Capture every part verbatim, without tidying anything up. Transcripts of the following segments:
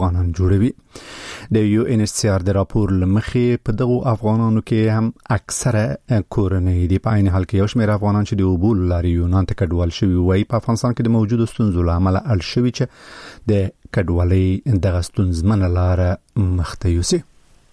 افغانان جوړوي. د یو ان ایچ سی آر د راپور لمخې په دغه افغانانو کې هم اکثره کورنۍ دي. په عین حال کې یو شمېر افغانان چې د اوبو لارې یونان ته کډوال شوي وای په افغانستان کې د موجودو ستونزو له امله اړ شوي چې د کډوالۍ دغه ستونزمنه لاره مخته یوسي.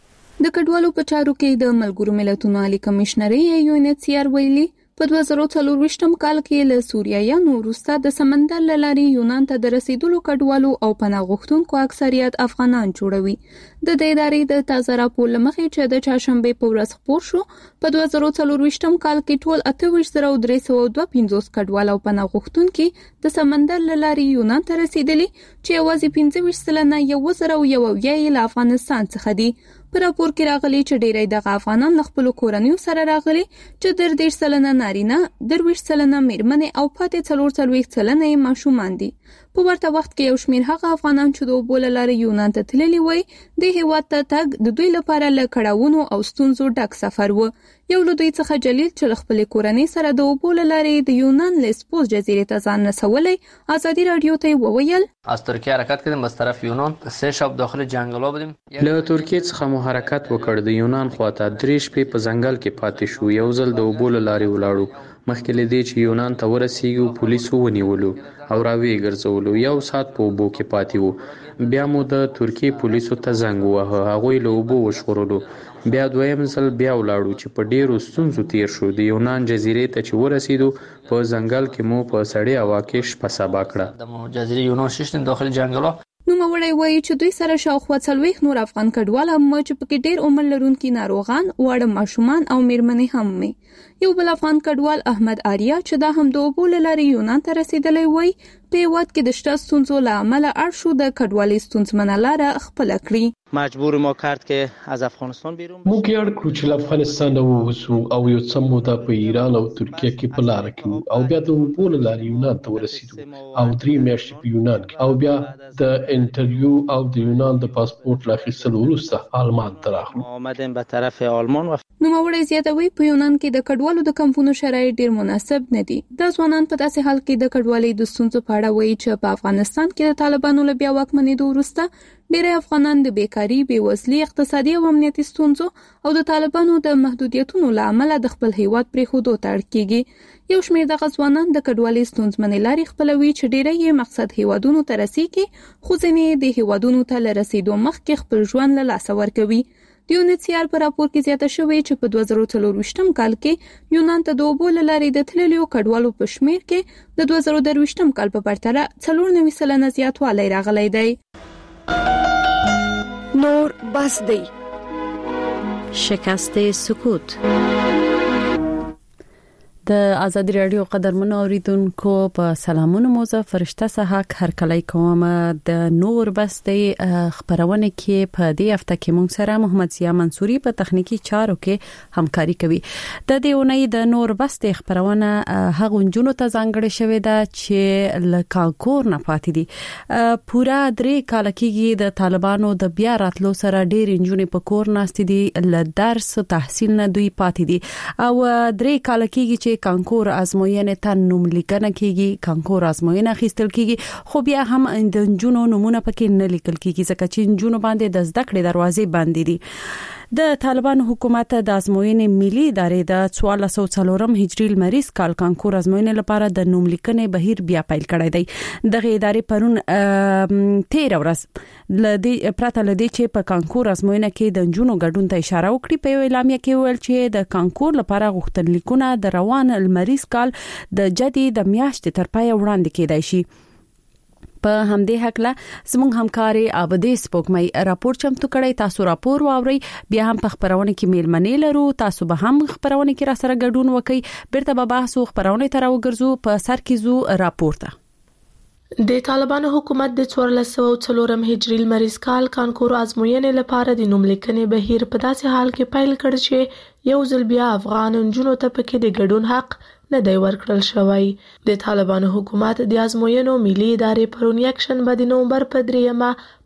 د کډوالو په چارو کې د ملګرو ملتونو عالی کمشنري یو ان ایچ سی آر ویلي په دوه زره څلور کال کې له سوریایانو وروسته د سمندر له لارې یونان ته د رسیدلو کډوالو او پناه غوښتونکو اکثریت افغانان جوړوي. د دې ادارې د تازه راپور لمخې چې د چهارشنبه په ورځ خپور شو په دوه زره څلور کال کې ټول اته ویشت زره درې سوه دوه پنځوس کډوال او پناه غوښتونکي د سمندر له لارې یونان ته رسیدلي چې یوازې پنځه ویشت سلنه یو زره یو اویا له افغانستان څخه دي. په راپور کې راغلي چې ډېری دغه افغانان له خپلو کورنیو سره راغلي چې در دېرش سلنه نارینه، درویشت سلنه میرمنې او پاتې څلور څلوېښت سلنه یې ماشومان دي. په ورته وخت کې یو شمېر هغه افغانان چې د اوبو له لارې یونان ته تللي وای د هېواد ته تګ د دوی لپاره له کړاوونو او ستونزو ډک سفر و. یو له دوی څخه جلیل چې له خپلې کورنۍ سره د اوبو له لارې د یونان لیسبوس جزیرې ته ځان رسولی ازادي راډیو ته وویل از ترکیه حرکت کردیم از طرف یونان سه شب داخل جنگلا بودیم. له ترکیه څخه مو حرکت وکړ د یونان خواته درې شپې په ځنګل کې پاتې شو. یو ځل د اوبو له لارې ولاړو مخکې له دې چې یونان ته ورسیږو پولیسو ونیولو او راوی ګرځولو. یو ساعت په اوبو کې پاتې وو. بیا مو د ترکیه پولیسو ته زنګ وواهه، هغوی له اوبو وژغورلو. بیا دویم ځل بیا ولاړو چې په ډیرو ستونزو تیر شو. د یونان جزیرې ته چې ورسیدو په ځنګل کې مو په سړې هوا کې شپه سبا کړه. د جزیرې یونان ششتیم داخل جنگلا. نوموړی وایي چې دوی سره شاوخوا څلوېښت نور افغان کډوال هم چې پکې ډېر عمر لرونکي ناروغان، واړه ماشومان او میرمنې هم وي. یو بل افغان کډوال احمد آریا چې دا هم د اوبو له لارې یونان ته رسیدلی وای په هېواد کې د شته ستونزو له امله اړ شو د کډوالۍ ستونزمنه لاره خپله کړي. مجبور ما کرد که از افغانستان بیرون موږ یې اړ کړو چې له افغانستانه ووځو او یو څه موده په ایران او ترکیه کې په لاره کې او بیا د اوبو له لارې یونان ته ورسېدو او درې میاشتې په یونان کې او بیا د انټرویو او د یونان د پاسپورت له اخیستلو وروسته آلمان ته راغلو. آمدیم به طرف آلمان. نوموړی زیاتوي په یونان کې د کډوالو د کمپونو شرایط ډېر مناسب نه دي. دا ځوانان په داسې حال کې د کډوالۍ د ستونزو په اړه وایي چې په افغانستان کې د طالبانو له بیا واکمنېدو وروسته ډېری افغانان د بیکاري، بېوزلي، اقتصادي او امنیتي ستونزو او د طالبانو د محدودیتونو له امله د خپل هیواد پرېښودو ته اړ کېږي. یو شمېر دغه ځوانان د کډوالۍ ستونزمنې لارې خپلوي چې ډېری یې مقصد هیوادونو ته رسېږي، خو ځینې د هیوادونو ته له رسېدو مخکې خپل ژوند له لاسه ورکوي. د یو ان ایچ سی آر په راپور کې زیاته شوې چې په دوه زره څلور کال کې یونان ته د اوبو له لارې د تللیو کډوالو په شمېر کې د دوه زره درویشتم کال په پرتله څلور نوي سلنه زیاتوالی راغلی دی. نور بس دی. شکست سکوت. د ازادي راډیو قدرمنو اوریدونکو په سلامونه موزه فرشته صحاک هر کله کوم د نور بس دی خبرونه کې په دې هفته کې مونږ سره محمد ضیا منصوري په تخنیکی چارو کې همکاري کوي. د دې اونۍ د نور بس دی خبرونه هغه جنونو ته ځانګړې شوې ده چې لکانکور نه پاتې دي. پورا درې کال کېږي د طالبانو د بیا راتلو سره ډېر جنونې په کور ناستې دي، ل درس تحصیل نه دوی پاتې دي او درې کال کېږي چې کانکور ازموینې ته نوم لیکنه کیږي، کانکور ازموینه اخیستل کیږي، خو بیا هم د جنونو نمونه پکې نه لیکل کیږي ځکه چې جنونو باندې د زده کړې دروازې باندې دي. د طالبان حکومت د ازموینې ملي ادارې د څوارلس سوه څلورم هجري لمریز کال کانکور ازموینې لپاره د نوم لیکنې بهیر بیا پیل کړی دی. دغه ادارې پرون تیر ورځ لدی پراته لدی چې په کانکور ازموینه کې د جنونو ګډون ته اشاره وکړي. په اعلامیه کې ویل چې د کانکور لپاره غوښتنلیکونه د روان لمریز کال د جدي د میاشتې تر پای وړاندې کېدای شي. په همدې حقله زموږ همکاري آبدي سپوږمۍ راپور چمتو کړی. تاسو راپور واورئ، بیا هم په خبرونه کې میلمنې لرو. تاسو به هم خبرونه کې را سره ګډون وکړئ. بیرته به بحث او خبرونه تر وګرځو په سر کې زو راپور ته. د طالبانو حکومت د څوارلس سوه څلورم هجري لمریز کال کانکور ازموینې لپاره د نوم لیکنې بهیر په داسې حال کې پیل کړ چې یو ځل بیا افغان نجونو ته پکې د ګډون حق نه دی ورکړل شوی. د طالبانو حکومت د ازموینو ملي ادارې پرون یکشنبه د نومبر په دریمه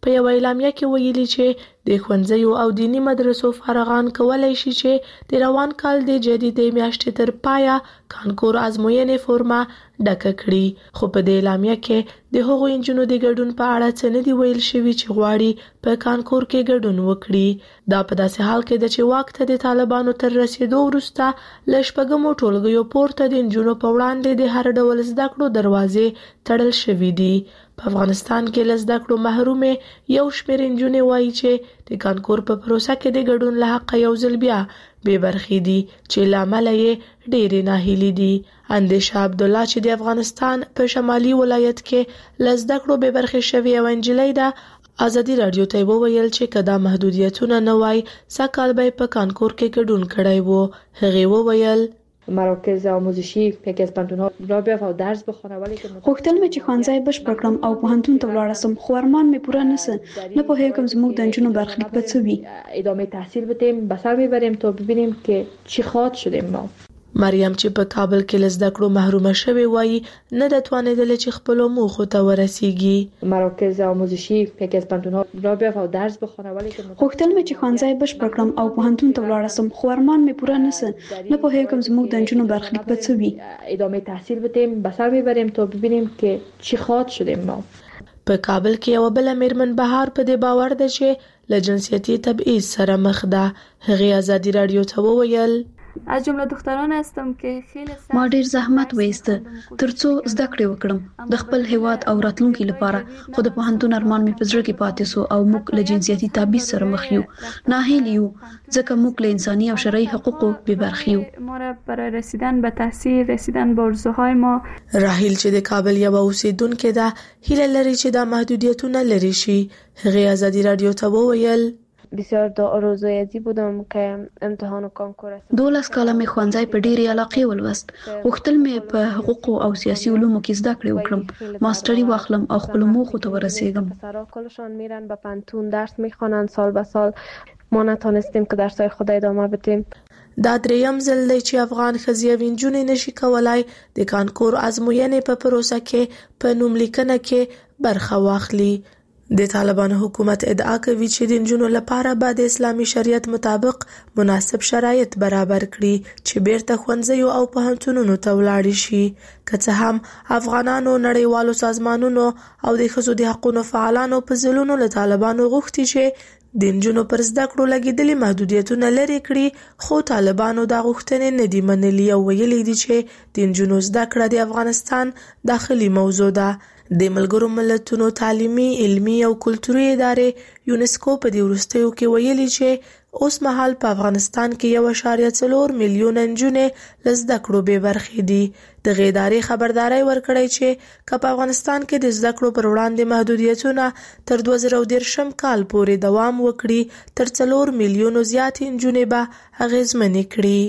په یو اعلامیه کې ویلي چې د ښوونځیو او دینی مدرسو فارغان کولای شي چې د روان کال د جدیدې میاشتې تر پایه کانکور ازموینې فورمه ډکه کړي، خو په دې اعلامیه کې د هغو نجونو د ګډون په اړه څه نه دي ویل شوي چې غواړي په کانکور کې ګډون وکړي. دا په داسې حال کې ده چې واک ته د طالبانو تر رسېدو وروسته له شپږمو ټولګیو پورته د نجونو په وړاندې د هر ډول زده کړو دروازې تړل شوي دي. په افغانستان کې له زده کړو محرومې یو شمېر نجونې وایي چې د کانکور په پروسه کې د ګډون له حقه یو ځل بیا بې برخې دي چې له امله یې ډېرې ناهیلې دي. اندیشه عبدالله چې د افغانستان په شمالي ولایت کې له زده کړو بې برخې شوې یوه نجلۍ ده، ازادي راډیو ته وویل چې که دا محدودیتونه نه وای سږ به په کانکور کې ګډون کړی و. هغې وویل مراکز آموزشی یکی از پانتونها را بیافت و درس بخونه ولی که غوښتل مې چې ښوونځی بشپړ کړم او پوهنتون ته ولاړ سم، خو ارمان مې پوره نسه. نه پوهیږم زموږ د نجونو برخلیک به څه وي. ادامه تحصیل بدیم، به سر میبریم تا ببینیم که چی خواهد شدیم. ما مریم چې په کابل کې له زده کړو محرومه شوې وایي نه ده توانېدلې چې خپلو موخو ته ورسیږي. مراکز آموزشی یکی از پانتونها را بیافت و درس بخونه ولی که غوښتل مې چې ښوونځی بشپړ کړم او پوهنتون ته ولاړ سم، خو ارمان مې پوره نسه. نه پوهیږم زموږ د نجونو برخلیک به څه وي. ادامه تحصیل بدیم، به سر میبریم تا ببینیم که چی خواهد شدیم. ما په کابل کې یوه بله میرمن بهار په دې باور ده چې له جنسیتي تبعیض سره مخ ده. هغې ازادي راډیو ته وویل از جمله دختران هستم که خیلی ما ډیر زحمت وایسته ترڅو زده کړې وکړم د خپل هیواد او راتلونکي لپاره، خو د پوهنتون ارمان مې په زړه کې پاتې سو او موږ له جنسیتي تبعیض سره مخ یو. ناهیلي یو ځکه موږ له انساني او شرعي حقوقو بې برخې یو. ما را برای رسیدن به تحصیل، رسیدن به ارزوهای ما. راهیل چې د کابل یوه اوسیدونکې ده هیله لري چې دا محدودیتونه لرې شي. هغې ازادي راډیو ته وویل بسیار دا آرزویتی بودم که امتحان کانکور است. دولس کاله مې ښوونځی په ډېرې علاقې ولوست. غوښتل مې په حقوقو او سیاسي علومو کې زده کړې وکړم، ماستري واخلم او خپلو موخو ته ورسیږم. پسرها کلشان میرن به پانتون درس میخوانند سال به سال. ما نتانستیم که درسای خود ادامه بدیم. دا دریم ځل دی چې افغان ښځې او نجونې نشي کولای د کانکور ازموینې په پروسه کې په نوملیکنه کې برخه واخلي. د طالبانو حکومت ادعا کوي چې د نجونو لپاره به د اسلامي شریعت مطابق مناسب شرایط برابر کړي چې بیرته ښوونځیو او پوهنتونونو ته ولاړې شي. که څه هم افغانانو، نړیوالو سازمانونو او د ښځو د حقونو فعالانو په ځلونو له طالبانو غوښتي چې د نجونو پر زده کړو لګېدلي محدودیتونه لرې کړي، خو طالبانو دا غوښتنې نه دي منلي او ویلي دي چې د نجونو زده کړه د افغانستان داخلي موضوع ده. د ملګرو ملتونو تعلیمي، علمي او کلتوري ادارې یونسکو په دې وروستیو کې ویلي چې اوس مهال په افغانستان کې یو اعشاریه څلور میلیونه نجونې له زده کړو بې برخې دي. دغې ادارې خبرداری ورکړی چې که په افغانستان کې د زده کړو پر وړاندې محدودیتونه تر دوه زره دېرشم کال پورې دوام وکړي، تر څلور میلیونو زیاتې نجونې به اغېزمنې کړي.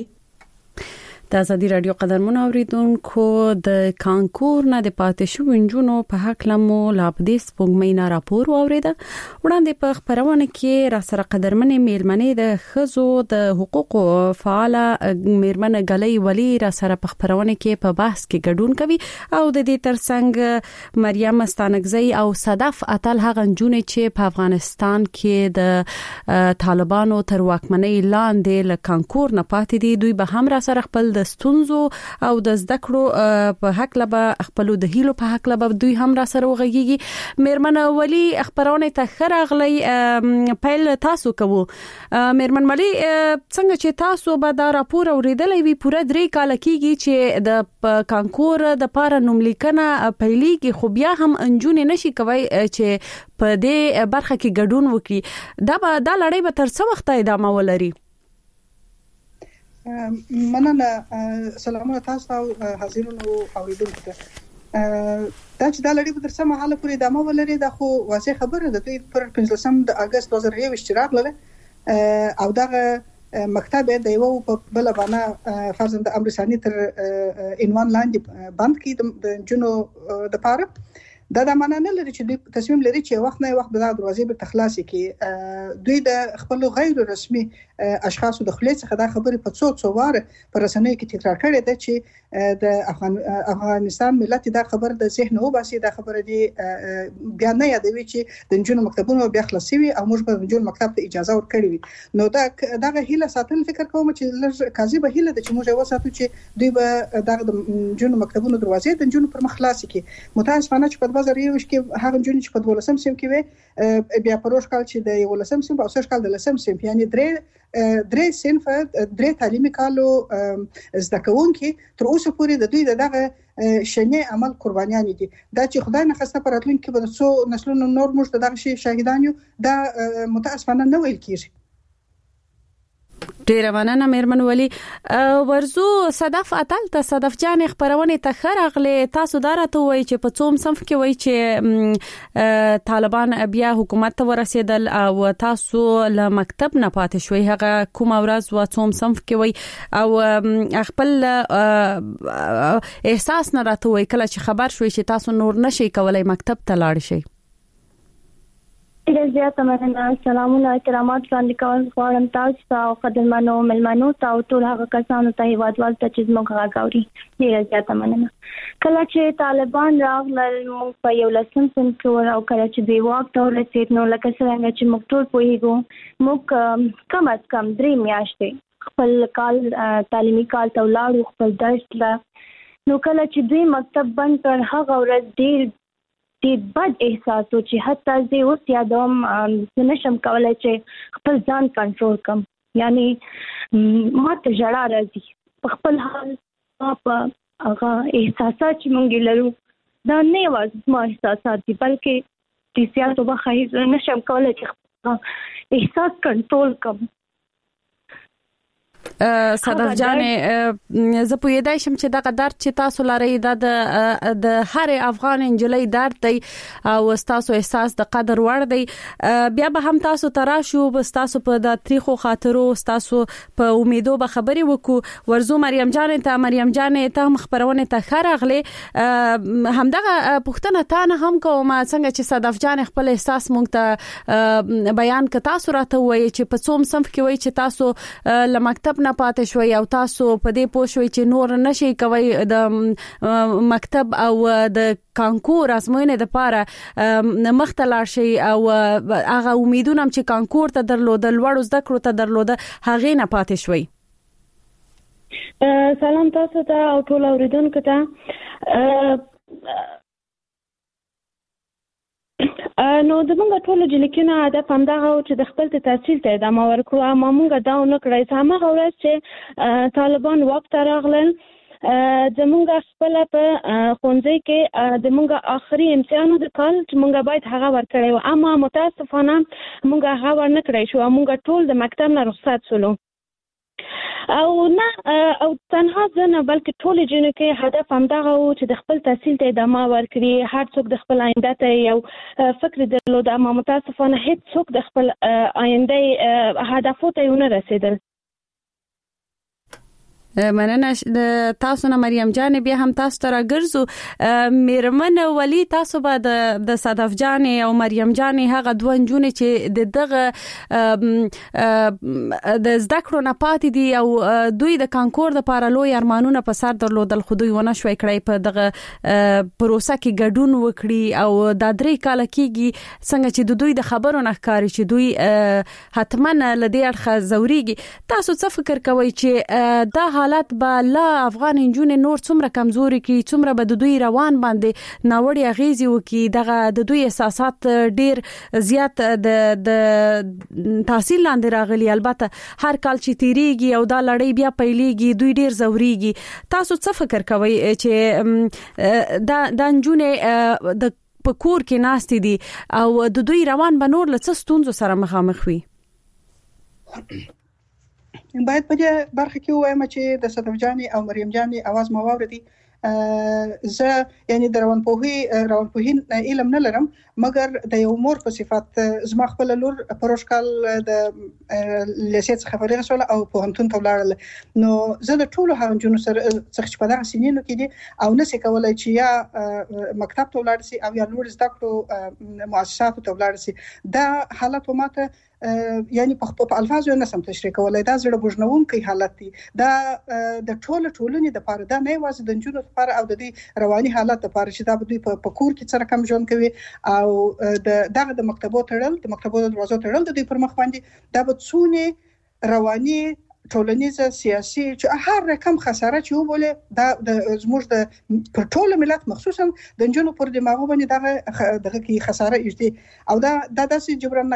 د ازادي راډیو قدرمن اوریدونکو د کانکور نه د پاتې شوو نجونو په حق لمو لابدي سپوږمۍ نه راپور اوریده. وړاندې په خبرونه کې را سره قدرمن میلمنې د خزو د حقوقو فعاله میرمن غلۍ ولی را سره په خبرونه کې په بحث کې ګډون کوي او د دې ترڅنګ مریم استانګزی او صدف اتل هغه نجونې چې په افغانستان کې د طالبانو تر واکمنۍ لاندې ل کانکور نه پاتې دي، دوی به هم را سره خپل د ستونزو او د زده کړو په حق لبه خپل د هیلو په حق لبه دوی هم را سره وغږیږي. میرمن ولی خبرونه ته خرغلی پیل تاسو کوو. میرمن ولی څنګه چې تاسو به دا راپور اوریدلې وی پوره درې کال کېږي چې د کانکور د پاره نوملیکنه پیلېږي، خو بیا هم انجونې نشي کوي چې په دې برخه کې ګډون وکړي. دا به دا لړۍ به تر څو وخت ادامه ولري؟ مننه. سلامونه تاسو او حاضرینو اوریدونکو ته. دا چې دا لړۍ به تر څه مهاله پورې ادامه ولري دا خو واضح خبره ده. دوی پر پنځلسم د اگست دوه زره یوویشت راغله او دغه مکتب د یو په بل باندې فرضاً د امرسانی تر عنوان لاندې بند کړي د جنو د پاره. دا د معنا نه لري چې دوی تصمیم لري چې وخت نه وخت به د دروازې به تخلاصي کې دوی د خپل غیر رسمي اشخاصو د خلیص څخه دا خبره په څو څو واره پر رسنیو کې تکرار کړې ده چې د افغان افغانستان ملت دا خبر د ذهن او باسي دا خبره دی بیا نه یادوي چې د جنونو مکتبونو بیا خلاصي وي او موږ به د جنونو مکتب ته اجازه ورکړي وي نو دا دغه هیله ساتل فکر کوم چې لږ کاذبه هیله ده چې موږ یو ساتو چې دوی به دغه د جنونو مکتبونو دروازې د جنونو پر مخ خلاصي کې متاسفانه چې په دوه زره یو کې هغه جنونو چې په دولسم سیم کې وي بیا پروش کال چې د یولسم سیم او سش کال د لسم سیم یعنی درې درې صنف درې تعلیمي کالو زده کوونکي تر اوسه پورې د دوی دغه شنه عمل قربانیان دي دا چې خدای نه خسته پراتلونکو کې به څو نسلونو نور موږ دغه شی شاهدان یو دا متاسفانه نه ویل کیږي. ډیره مننه میرمن ولی. ورزو صدف اتل ته صدف جان خبرونه ته خرغله تاسو دارته وای چې په څوم صنف کې وای چې طالبان بیا حکومت ته ورسېدل او تاسو له مکتب نه پاتې شوي هغه کوم ورځ و څوم صنف کې وای او خپل احساس نه راته وای کله چې خبر شوي چې تاسو نور نشئ کولای مکتب ته لاړ شئ؟ ډېر زیاته مننه. سلامونه کرامات وړاندې کول غواړم تاسو ته او قدرمنو ملمنو ته او ټول هغه کسانو ته هیوادوال ته چې زموږ غږ اوري. ډېر زیاته مننه. کله چې طالبان راغلل موږ په یو لسم سن کې او کله چې دی واک ته ورسېد نو لکه څنګه چې موږ ټول پوهیږو موږ کم از کم درې میاشتې خپل کال تعلیمي کال ته ولاړو خپل درس لا نو کله چې دوی مکتب بند کړ هغه ورځ ډېر ډېر بد احساس و چې حتی زه اوس یادوم زه نشم کولی چې خپل ځان کنټرول کړم یعنی ما ته ژړا راځي په خپل حال په هغه احساسات چې موږ لرو دا نه یوازې زما احساسات دي بلکې د سیاسو بخیر نشم کولی چې خپل احساس کنټرول کړم. صدف جانې زه پوهیدای شم چې دغه درد چې تاسو لرئ دا د د هر افغان انجلۍ درد دی او تاسو احساس د قدر وړ دی. بیا به هم تاسو تراشو بس تاسو په د تاریخو خاطرو تاسو په امیدو به خبرې وکړو. ورزو مریم جانې ته مریم جانې ته هم خبرونه ته خرغله همدغه پښتنه تا نه هم کوم څنګه چې صدف جان خپل احساس مونږ ته بیان ک تاسو راته وایي چې په څوم صنف کې وایي چې تاسو ل مکتب نه پاتې شوي او تاسو په دې پوه شوي چې نور نشي کوي د مکتب او د کانکور ازموینې د پاره مخته لاړ شي او هغه امیدونه چې کانکور ته درلودل وړو زده کړو ته درلوده هغه نه پاتې شوي. سلام تاسو ته او ټول اوریدونکو ته. نو زمونږ ټول جلیکینه هدف همدغه چې د خپل تحصیل ته ادامه ورکړو اما مونږ دا ونه کړی چې هغه ورځ چې طالبان واک ته راغلل زمونږ خپل په ښوونځي کې د مونږ آخري امتحان د کال چې مونږ باید هغه ورکړی و اما متاسفانه مونږ هغه ورنه کړی شو مونږ ټول د مکتب نه رخصت شولو او نه او تنها ځنه بلکې ټول جنو کې هدف همدغه و چې د خپل تحصیل ته ادامه ورکړي هر څوک د خپل آینده ته یو فکر درلود اما متاسفانه هیڅ څوک د خپل آینده هدفو ته ونه رسیدل. مننه تاسو نه مریم جان بیا هم تاسو ته راګرځو. میرمن ولی تاسو به د صدف جان او مریم جان هغه دوه نجونې چې د دغه د زده کړو نه پاتې دي او دوی د کانکور د لپاره لوی ارمانونه په سر درلودل خو دوی ونه شوي کړی په دغه پروسه کې ګډون وکړي او د درې کال کېږي څنګه چې د دوی د خبرو نه ښکاري چې دوی حتما لدې اړخه زوريږي. تاسو څه فکر کوئ چې دا حالت به لا افغان انجونې نور څومره کمزوري کی څومره به د دوی روان باندې ناوړي اغیزي وکي دغه د دوی احساسات ډیر زیات د د تحصیل لاندې راغلي البته هر کال چې تیریږي او دا لړۍ بیا پیلېږي دوی ډیر زوريږي. تاسو څه فکر کوئ چې دا د انجونې د پکور کې ناستې دي او د دوی روان به نور لڅ ستونزو سره مخامخ وي؟ باید په دې برخه کې وایم چې د صدف جانې او مریم جانې आवाज مو واوریدي زه یعنی د روانپوهي روانپوهي علم نه لرم مګر د یو مور په صفت زما خپل لور پروشکال د لیسې څخه فارغ شول او په هنتون ته ولاړل نو زه د ټولو هغه جنونو سره څخه په دغه سنینو کې دي او نسې کولای چې یا مکتب ته ولاړ شي او یا لوړ زده کړو مؤسساتو ته ولاړ شي دا حالت ماته یعنی په الفاظو نه سم تشریح کولای دا زړه بوجنونکي حالت دی دا د ټولو ټولنې د پاره دا نه وازه د جنونو لپاره او د دې رواني حالت لپاره چې دا به دوی په کور کې سره کم ژوند کوي او د دغه د مکتبو تړل د مکتبو د دروازو تړل د دوی پر مخ باندې دا به څونه رواني ټولنیزه سیاسي چې هر رقم خساره چې وبوله دا د زموږ د پر ټول ملت مخصوصا د جنونو پر دماغو باندې دغه دغه کې خساره ایجدي او دا د داسې جبران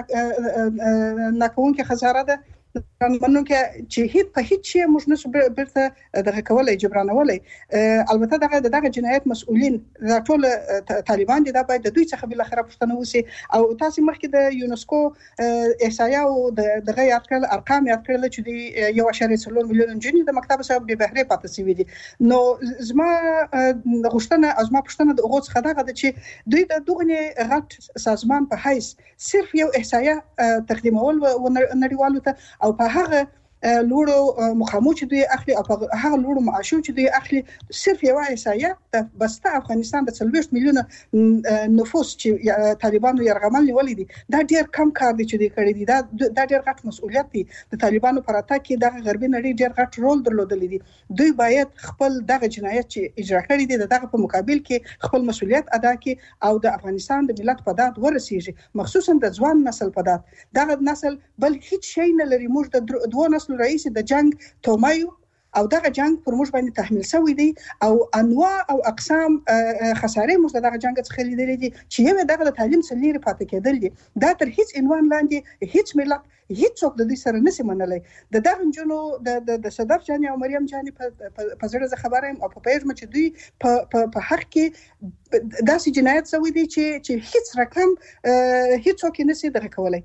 نکون کې خساره ده منو کې چې هیڅ په هیڅ شی موږ نشو برته دغه کولای جبرانولای البته دغه دغه جنایت مسؤلین دا ټول طالبان دي دا باید د دوی څخه بل اخره پښتنه وسی او تاسو مخکې د یونسکو احصایه او دغه یادکل ارقام یادکل چې دی یو اشاره څلور میلیون جنې د مکتب سره به بهره پاتې سوي دي نو زما غوښتنه از ما پښتنه د اوغوت څخه دغه چې دوی د دغه غټ سازمان په حیث صرف یو احصایه تقدیمول و نړیوالو ته او په هغه لوړو مقامو چې دوی اخلي او په هغه لوړو معاشو چې دوی اخلي صرف یو احصایه د بسته افغانستان د څلوېښت میلیونه نفوس چې طالبانو یرغمل نیولې دي دا ډیر کم کار دی چې دوی کړی دي دا دا ډیر غټ مسؤلیت دی د طالبانو پر اتاک کې د غربي نړۍ ډیر غټ رول درلودلی دي دوی باید خپل دغه جنایت چې اجرا کړی دي دغه په مقابل کې خپل مسؤلیت ادا کړي او د افغانستان د ملت په داد ورسیږي مخصوصا د ځوان نسل په داد دغه نسل بل هیڅ شی نه لري موږ د دوه نسل رئیس د جنگ تومایو او دغه جنگ پر موږ باندې تحمیل شوی دی او انواع او اقسام خساره موږ دغه جنگ څخه لیدلې دي چې یو دغه تعلیم سلیری پاتې کېدل دي دا تر هیڅ عنوان لاندې هیڅ ملت هیڅ څوک د دې سره نسی منلای د دغه جنو د د صدف جاني او مریم جاني په زړه خبره او په پیژ مچ دوی په په حق کې داسې جنایت شوی دی چې چې هیڅ رقم هیڅ څوک نسی دغه کولای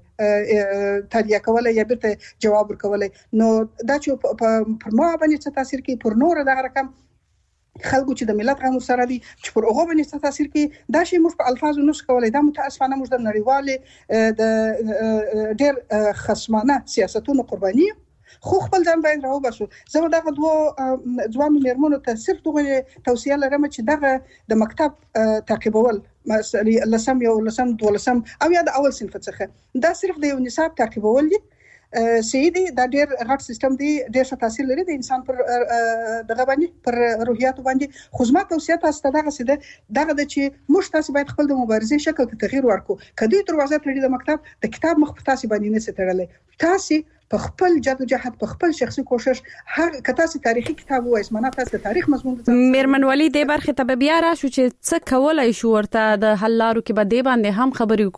تادیه کولای یا بیرته جواب ورکولای نو دا چې پر ما باندې څه تاثیر کوي پر نور دغه رقم خلکو چې د ملت غو سره دي چې پر هغه باندې څه تاثیر کوي دا شی موږ په الفاظو نشو کولای دا متاسفانه موږ د نړیوال د ډېر خصمانه سیاستونو قرباني خو خپل ځان باید راو باسو زه دغه دوه ځوان میرمنو ته صرف دغه توصیه لرم چې دغه د مکتب تعقیبول مثلا لسم یو لسم دولسم او یا د اول صنف څخه دا صرف د یو نصاب تعقیبول دي سیدی دا ډیر غټ سیستم دی ډیر څه تاثیر لري د انسان پر دغه باندې پر روحیات باندې خو زما توصیه تاسو ته دغه سیده دغه د چې موږ تاسو باید خپل د مبارزې شکل ته تغییر ورکړو کدی دروازه تړي د مکتب د کتاب مخ په تاسو باندې نه ستړلې تاسو په خپل جدوجہد په خپل شخصي کوشش هر کتاسي تاریخي کتاب وایي زمونه تاسو د تاریخ مضمون میرمن ولی د برخه ته بیا را شو چې څه کولای شو ورته د حل لارو کې به دی باندې هم خبرې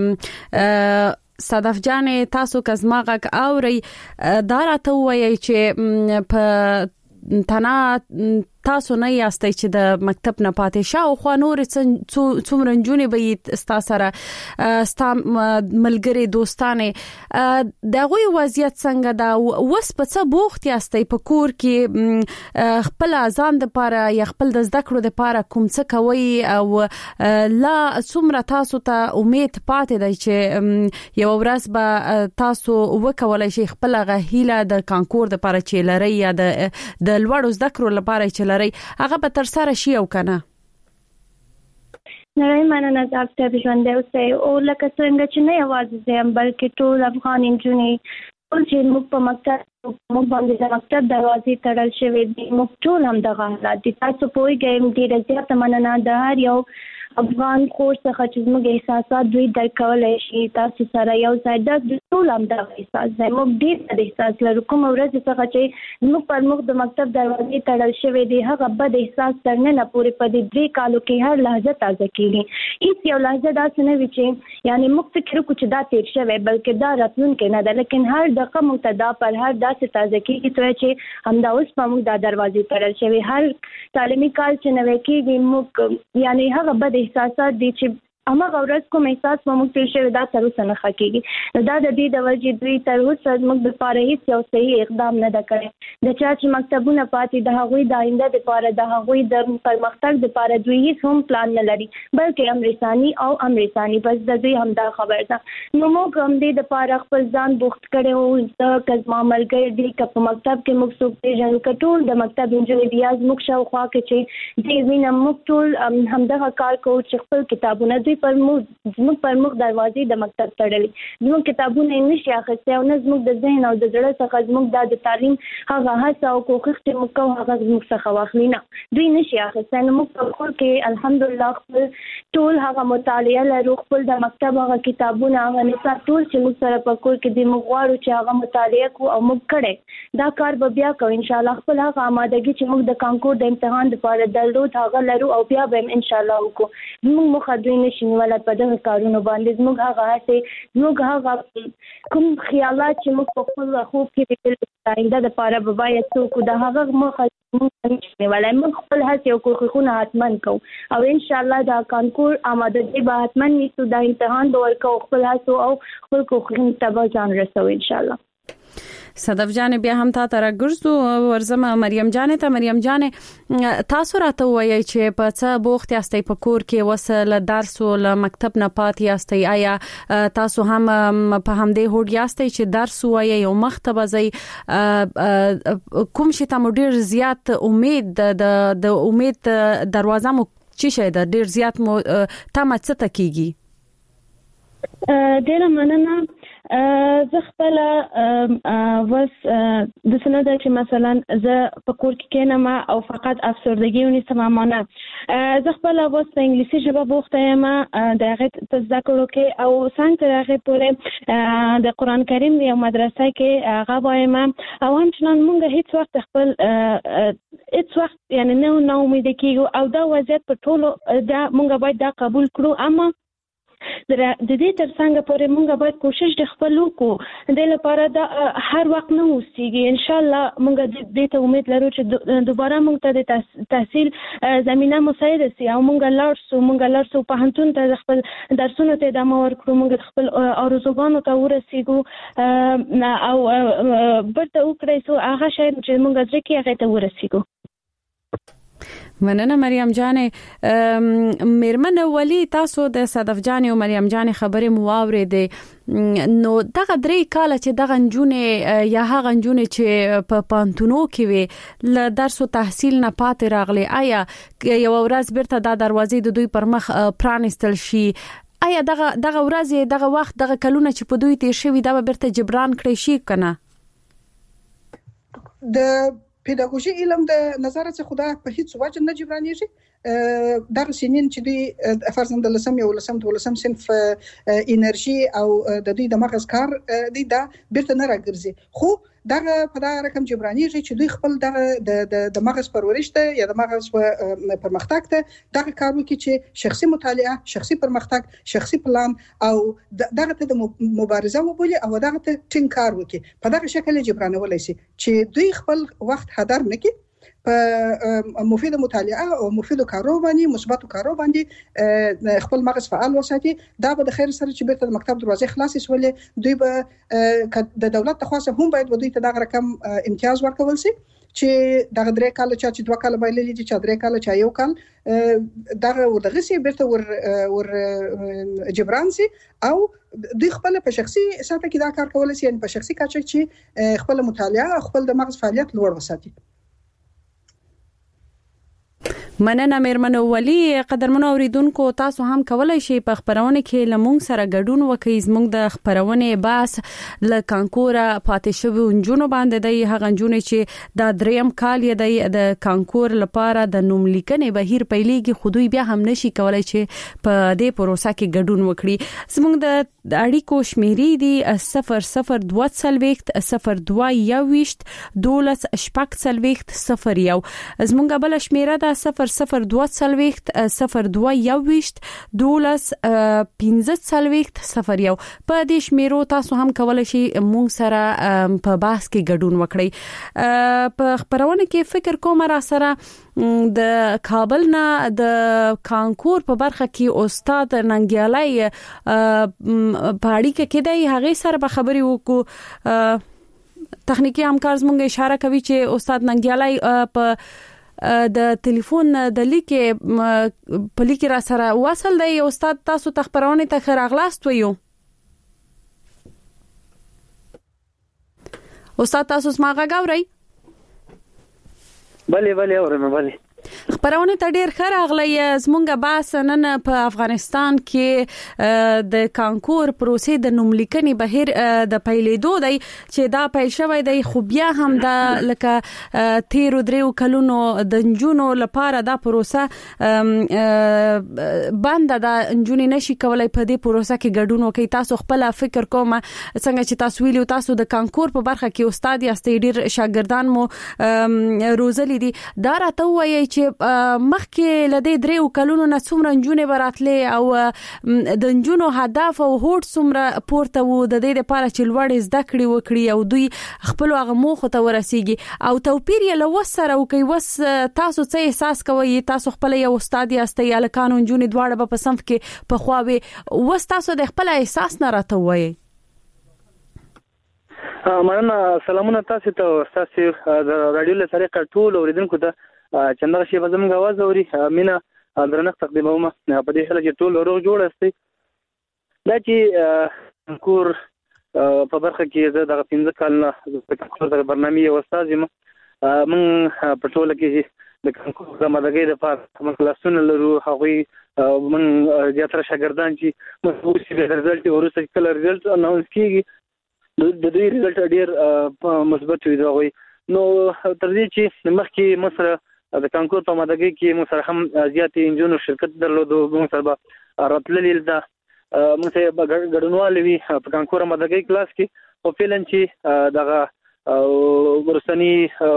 کو صدف جان تاسو کزماغه اوري دارته وایي چې په تنا تاسو نه یاستئ چې د مکتب نه پاتې شاو خو نور څومره جنونې به ستا سره ستا ملګری دوستانه دغه وضعیت څنګه دا وس په څه بوخت یاستئ په کور کې خپل ځان د پاره یا خپل د زده کړو د پاره کوم څه کوي او لا څومره تاسو ته امید پاتې دی چې یو ورځ به تاسو وکولای شئ خپل غهیله د کانکور د پاره چې لري یا د د لوړو زده کړو لپاره چې هغه به تر سره شي او کنه نه مننه تاسو ژوند اوسئ او لکه څنګه چې نه یوازې زم بلکې ټول افغان انجونې ټول چې موږ په مکتب موږ باندې د مکتب دروازې تړل شوې دي موږ ټول هم دغه حالات دي تاسو پوهیږئ ډېر زیات مننه د هر یو افغان خور څخه چې موږ احساسات دوی درک کولای شي تاسو سره یو ځای د ټول هم د احساس دی موږ ډېر د احساس لرو کوم ورځ څخه چې موږ پر موږ د مکتب دروازې تړل شوې دي هغه بد احساس تر نه پورې په دې درې کالو کې هر لحظه تازه کیږي هیڅ یو لحظه داسې نه وي چې یعنی موږ فکر وکړو چې دا تیر شوی بلکې دا راتلونکی نه ده لیکن هر دقیقه موږ ته دا پر هر داسې تازه کیږي چې همدا اوس په موږ د دروازې تړل شوی هر تعلیمي کال چې نوې کېږي موږ یعنی هغه بد احساسات دي چې اما غورز کوم احساس مو موږ تل شوی دا تر اوسه نه خکېږي. دا د دې د وجې دوی تر اوسه موږ د لپاره هیڅ یو صحیح اقدام نه ده کړی. د چا چې مکتبونه پاتې د هغوی د آینده لپاره د هغوی د پرمختګ لپاره دوی هیڅ هم پلان نه لري، بلکې امرسانی او امرسانی بس د دوی همدا خبر ده. نو موږ هم دې لپاره خپل ځان بوخت کړی وو د کزما ملګری دی که په مکتب کې موږ څوک پیژنو که ټول د مکتب نجونې بیا زموږ شاوخوا کې چې دې وینم موږ ټول همدغه کار کوو چې خپل کتابونه دوی پر موږ زموږ پر موږ دروازې د مکتب تړلي، زموږ کتابونه یې نشي اخیستی او نه زموږ د ذهن او د زړه څخه زموږ دا د تعلیم هغه هڅه او کوښښ چې موږ کوو هغه زموږ څخه واخلي نه، دوی نشي اخیستی. نو موږ په کور کې الحمدلله خپل ټول هغه مطالعه لرو، خپل د مکتب هغه کتابونه هغه نصاب ټول چې موږ سره په کور کې دي موږ غواړو چې هغه مطالعه کوو او موږ کړی دا کار به بیا کوو انشاءالله. خپل هغه آمادګي چې موږ د کانکور د امتحان لپاره درلود هغه لرو او بیا به انشاءالله وکړو. زموږ مخه دوی نشي نیولی په دغه کارونو باندې، زموږ هغه هڅې زموږ هغه کوم خیالات چې موږ په خپل خوب کې لیدل د آینده لپاره به باید څه وکړو د هغه مخه موږ نشي نیولی. موږ خپل هڅې او کوښښونه حتما کوو او انشاءالله دا کانکور آمادګي به حتما نیسو، دا امتحان به ورکوو، خپل هڅو او خپل کوښښونو ته به ځان رسوو انشاءالله. صدف جان بیا هم تا تر ګرځو ورزم مریم جان ته. مریم جان تاسو راته وایي چې په څه بوخت یاستئ په کور کې وسله درس او مکتب نه پات یاستئ، آیا تاسو هم په همدې هوډ یاستئ چې درس وایي او مختبه زی کوم شي ته ډیر زیات امید د د امید دروازه مو چې شه د ډیر زیات مو تمه څه تکیږي؟ ډیر مننه. زه خپل وس د سنده چې مثلا زه په کور کې کېنم او فقط افسردگی ونیسم امانه زه خپل وس په انګلیسي ژبه بوخته یم د هغه په زده کړو کې او څنګه تر هغه پورې د قران کریم یو مدرسه کې هغه وایم او همچنان مونږ هیڅ وخت خپل هیڅ وخت یعنی نه نو امید کېږو او دا وضعیت په ټولو دا مونږ باید دا قبول کړو. اما د دې ترڅنګ پورې مونږ باید کوشش د خپل وکړو د لپاره دا هر وخت نه اوسېږي. ان شاء الله مونږ دې ته امید لرو چې دوباره مونږ ته د تحصیل زمينه مساعده سي او مونږ لاړ شو مونږ لاړ شو په هنتون ته خپل درسونو ته ادامه ورکړو، مونږ خپل ارزوګانو ته ورسېږو او برته وکړې سو هغه شی چې مونږ ځکه هغه ته ورسېږو. مننه مریم جان. میرمن ولی تاسو د صدف جان او مریم جان خبرې مو واورېدې، نو دغه درې کال چې دغه نجونې یا هغه نجونې چې په پانتونو کې وي ل درس او تحصیل نه پاتې راغلي، آیا یو ورځ بیرته دا دروازې د دوی پر مخ پرانستل شي؟ آیا دغه دغه ورځ دغه وخت دغه کلونه چې په دوی تیر شوی دا بیرته جبران کړی شي کنه؟ د پیداګوژي علم د نظر څخه خدا په هیڅ وجه نه جبرانېږي. دا سنین چې دوی فرضاً د لسم یو لسم دولسم صنف انرژي او د دوی د مغز کار دی دا بیرته نه راګرځي، خو دغه په دا رقم جبرانېږي چې دوی خپل دغه د مغز پرورش ته یا د مغز پرمختګ ته دغه کار وکړي چې شخصي مطالعه، شخصي پرمختګ، شخصي پلان او دغه ته د مبارزه وبولي او دغه ته ټینګ کار وکړي. په دغه شکل جبرانولای شي چې دوی خپل وخت هدر نه کړي په مفید مطالعه او مفید کارو باندې مثبت کارو باندې خپل مغز فعال وساتي. دا به د خیر سره چې بیرته د مکتب دروازې خلاصې سولې دوی به د دولت تخواصه هم باید دوی ته دغه رقم امتیاز ورکول شي چې دغه درې کال چې دوه کال بایللي دي چې درې کال چې یو کال دغه ودغه سي بیرته ور ور جبران سي او دوی خپل په شخصي ساته کې دا کار کولای شي، یعنی په شخصي کچه چې خپل مطالعه خپل د مغز فعالیت لوړ وساتي. مننه میرمن ولی. قدرمنو اوریدونکو تاسو هم کولای شئ په خبرونه کې لمونږ سره ګډون وکړئ. زموږ د خبرونه باس ل کانکور پاتې شوی انجونو باندې دی هغه انجونې چې د دریم کال یې د کانکور لپاره د نوم لیکنې بهیر پیلېږي، خو دوی بیا هم نشي کولای چې په دې پروسه کې ګډون وکړي. زموږ د اړیکو شمیرې دي صفر صفر دوه څلوېښت صفر دوه یوویشت دولس شپږ څلوېښت صفر یو. زموږ بل شمیره ده صفر صفر صفر دوه څلوېښت صفر دوه یوویشت دولس پنځه څلوېښت صفر یو په دې شمیرو تاسو هم کولای شئ مونږ سره په بحث کې ګډون وکړئ. په خبرونه کې فکر کوم را سره د کابل نه د کانکور په برخه کې استاد ننګیالي په اړیکه کې دی، هغه سره به خبري وکړو. تخنیکی همکار زموږ اشاره کوي چې استاد ننګیالي په د ټلیفون د لیکې په لیکې را سره وصل دی. استاد تاسو ته خبرونه ته خیر اغلاست ویو. استاد تاسو سماغه غوړی؟ بله بله اورم بله. خبرونه ته ډیر ښه راغلی. زمونږ بحث نن په افغانستان کې د کانکور پروسې د نوملیکنې بهیر د پیلېدو دی چې دا پیل شوی دی، خو بیا هم دا لکه تیرو دریو کلونو د نجونو لپاره دا پروسه بنده ده، نجونې نشي کولای په دې پروسه کې ګډون وکړي. تاسو خپل فکر کوم څنګه چې تاسو ویلو تاسو د کانکور په برخه کې استاد یاستئ، ډیر شاګردان مو روزلي دي، دا راته وایي چې مخکې لدې دریو کلونو نه څومره نجونې براتلې او د نجونو هدف او هوډ څومره پورته وو د دې لپاره چې لوړ زده کړې وکړي او دوی خپل هغه موخو ته ورسیږي، او توپیر یې له وس سره وکړي. وس تاسو څه احساس کوئ؟ تاسو خپل یو استاد یاستئ، الکانو نجونې دواړه به په صنف کې په خوا وي، وس تاسو د خپل احساس نه راته وایي. مننه. سلامونه تاسو ته، تاسو د رادیو له طریقه ټول اوریدونکو ته چندغه شی به زموږ आवाज اوري. مینا درنښت تقدیموم په دې حال کې ټول روغ جوړ استي. دا چې کور په برخه کې زه د پنځه کال نه کور د برنامه یو استاد یم. من په ټوله کې د کور د مدګۍ د پاره موږ کلاسونه لرو، هغه من زیاتره شاګردان چې موږ چې د رزلټ ورسره کله رزلټ اناونس کیږي د دوی رزلټ ډیر مثبت وي. دا وي نو تر دې چې مخکې مصر د کانکور په مدګۍ کې موږ سره هم زیاتې انجونو شرکت درلودو، موږ سره به راتللې ده، موږ سره به ګډونوال وي په کانکور مدګۍ کلاس کې. او فعلا چې دغه ورسنی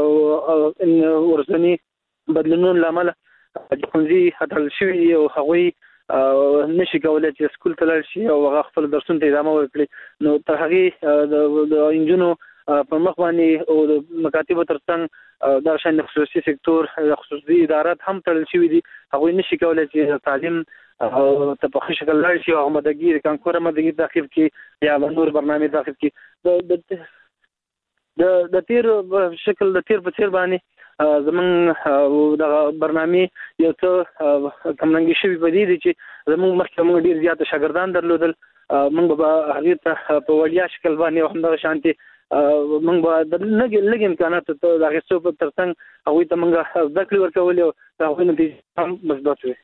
ورسنی بدلونونو لامل ښوونځي هټل شوي او هغوی نشي کولای چې سکول ته لاړ شي او هغه خپل درسونه ته ادامه ورکړي. نو تر هغې د انجونو په مخ باندې او د مکاتبو ترڅنګ د شان خصوصي سکتور خصوصي ادارات هم تړل شوي دي، هغوی نشي کولای چې تعلیم ته په ښه شکل لاړ شي او هغه مدګي د کانکور مدګي داخل کړي یا نور برنامه داخل کړي. د د تیر شکل د تیر په تیر باندې زمونږ د برنامه یو څه کمرنګي شوي په دې دي چې زمونږ مخکې موږ ډیر زیات شاګردان درلودل، موږ به هغې ته په وړیا شکل باندې همدغه شانتي موږ به د لږ لږ امکاناتو ته د اخیستو په ترڅنګ هغوی ته موږ زده کړې ورکولې او د هغوی نتیجې هم مثبت وي.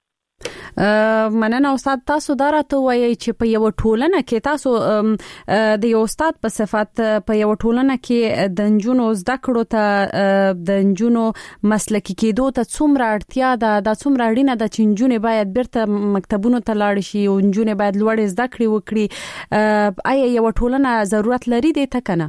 مننه استاد. تاسو دا راته وایي چې په یو ټولنه کې تاسو د یو استاد په صفت په یو ټولنه کې د نجونو زده کړو ته د نجونو مسلکي کېدو ته څومره اړتیا ده، دا څومره اړینه ده چې نجونې باید بیرته مکتبونو ته لاړ شي او نجونې باید لوړ زده کړې وکړي. آیا یو ټولنه ضرورت لري دې ته کنه؟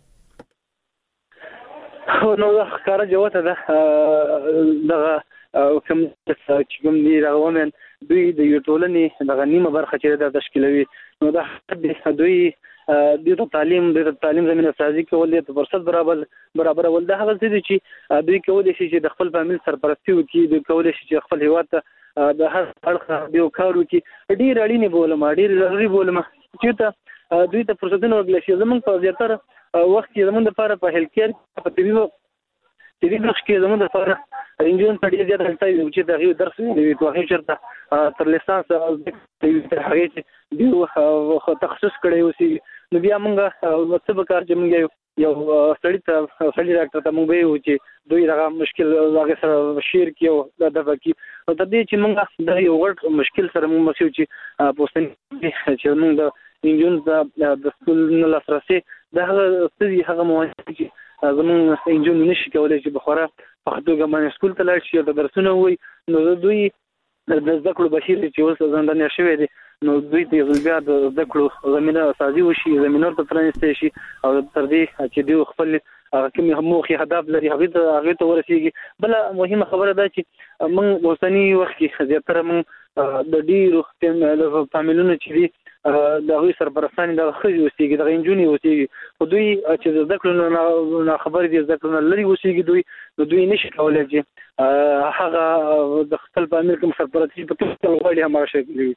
نو ښکاره جواب ده دغه کوم چې کوم دي راغومن دوی د یو ټولنې د نیمه برخه چې د تشکیلوي، نو دا دوی د تعلیم د تعلیم زمينه سازي کول د فرصت برابر برابر ول. دا هغه څه چې دوی کولای شي چې د خپل فامیل سرپرستی وکړي، دوی کولای شي چې خپل هیواد ته د هر اړخ دیو کار وکړي. ډیر اړینه بولم ډیر ضروري بولم چې ته دوی ته فرصتونه ورکړي شي. زمونږ په زیاتره وخت کې زمونږ لپاره په هیلث کیر په طبي طبي برخه کې زمونږ لپاره انجن په ډیر زیات حالت دی چې دا یو درس دی په هغه چرته تر لیسانس تر هغه چې دیو تخصص کړی اوسي. نو بیا موږ څه به کار چې موږ یو سړی ته سړی ډاکټر ته موږ وایو چې دوی دغه مشکل هغه سره شیر کیو د دغه کی او د دې چې موږ د یو ورته مشکل سره موږ مسیو چې پوسټن چې موږ د انجن د سکول نه لاسرسي دغه ستدي هغه مواد چې زموږ انجن نشي کولای چې بخوره په خطوګه باندې سکول ته لاړ شي او درسونه وي. نو دوی د زده کړو بهیر چې اوس ځندنه شوی دی نو دوی د بیا د زده کړو زمينه سازي وشي زمينه ته پرانستې شي او تر دې چې دوی خپل هغه کوم هموخي هدف لري هغه ته هغه ته ورسیږي. بل مهمه خبره ده چې موږ اوسنی وخت کې زیاتره موږ د ډیرو د فامیلونو چې دي د هغوی سرپرستان د ښځې اوسېږي د نجونې اوسېږي خو دوی چې زده کړو نه خبرې دي زده کړو نه لرې اوسېږي دوی نو دوی نشي کولی چې هغه د خپل فامیل کوم سرپرستي په ټول غواړي هماغه شی کوي.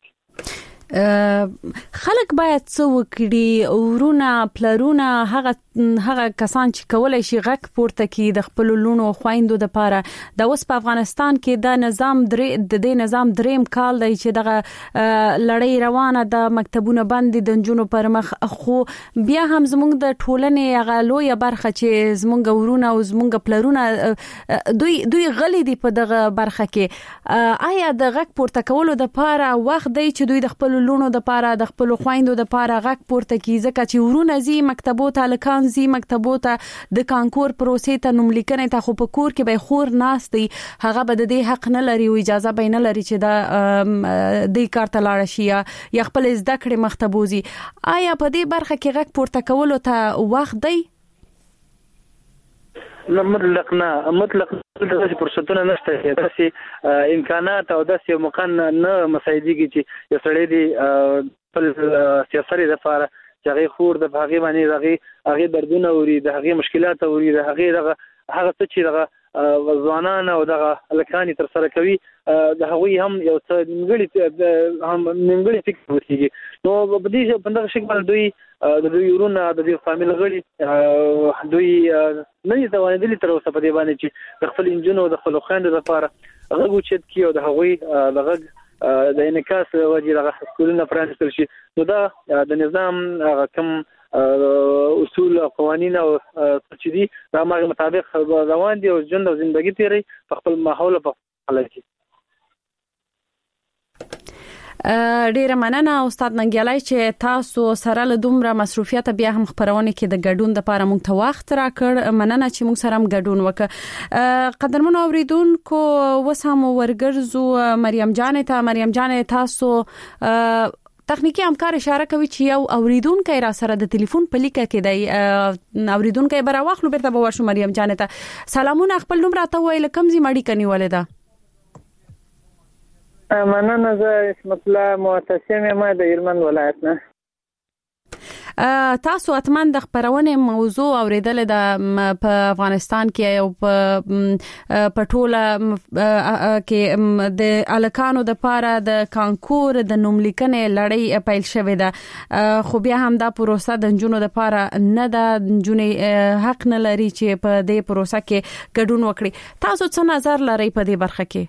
خلک باید څه وکړي ورونه پلرونه هغه هغه کسان چې کولای شي غږ پورته کړي د خپل لونو خويندو د پاره د اوس په افغانستان کې د نظام درې د دې نظام دریم کال دی چې دغه لړۍ روانه د مکتبونو باندې د جنونو پر مخ خو بیا هم زموږ د ټولنې هغه لوی برخه چې زموږ ورونه او زموږ پلرونه دوی دوی غلي دي په دغه برخه کې آیا د غږ پورته کولو د پاره وخت دی چې دوی د خپل لونو د پاره د خپل خويندو د پاره غږ پورته کی ځکه چې ورونه زی مکتبو ته لکان زی مکتبو ته د کانکور پروسې ته نوم لیکنه ته خو په کور کې به خور ناستي هغه به د دې حق نه لري او اجازه به نه لري چې دا د کار ته لاړ شي یا خپل زده کړې مکتبوزي. آیا په دې برخه کې غږ پورته کولو ته وخت دی؟ نه مطلق نه مطلق داسې فرصتونه نشته داسې امکانات او داسې مکان نه مساعدېږي چې یو سړی دی خپل سیاسري دپاره چې هغې خور د هغې باندې هغې هغې دردونه اوري د هغې مشکلات اوري د هغې دغه هغه څه چې دغه ځوانان او دغه هلکان تر سره کوي د هغوی هم یو څه نیمګړي هم نیمګړي فکر اوسېږي. نو په دې په دغه شکل دوی د دوی ورونه د دوی فامیل غړي دوی نه دي توانېدلي تر اوسه په دې باندې چې د خپل نجونو د خپلو خویندو دپاره غږ اوچت کړي او د هغوی د غږ د انعکاس وجې دغه سکولونه پرانیستل شي. نو دا د نظام هغه کوم اصول او قوانین او چې دي د هغه مطابق روان دي او ژوند او زندګي تیری په خپل ماحول په خپل کې. ډیره مننه استاد ننګیالای چې تاسو سره له دومره مصروفیت بیا هم خبرونه کې د ګډون لپاره مونږ ته وخت راکړ. مننه چې مونږ سره هم ګډون وکړ. قدرمن اوریدونکو وسم ورګرزو مریم جان ته مریم جان تاسو تخنیکی همکار اشاره کوي چې یو اوریدونکو را سره د ټلیفون په لیکه کې دی اوریدونکو به راوخلو بیرته به ورشو. مریم جان ته سلامونه خپل نوم راته وایل کوم زی ماډي کني ولدا مننه زه اسمت الله معتصم یم د هلمند ولایت نه. تاسو اتمن د خبرونه موضوع اوریدل د په افغانستان کې او په پټوله کې د الکانو د پاره د کانکور د نوملیکنې لړۍ پیل شوې ده خو بیا هم دا پروسه د جنونو د پاره نه د جنونې حق نه لري چې په دې پروسه کې ګډون وکړي. تاسو څه نظر لرئ په دې برخه کې؟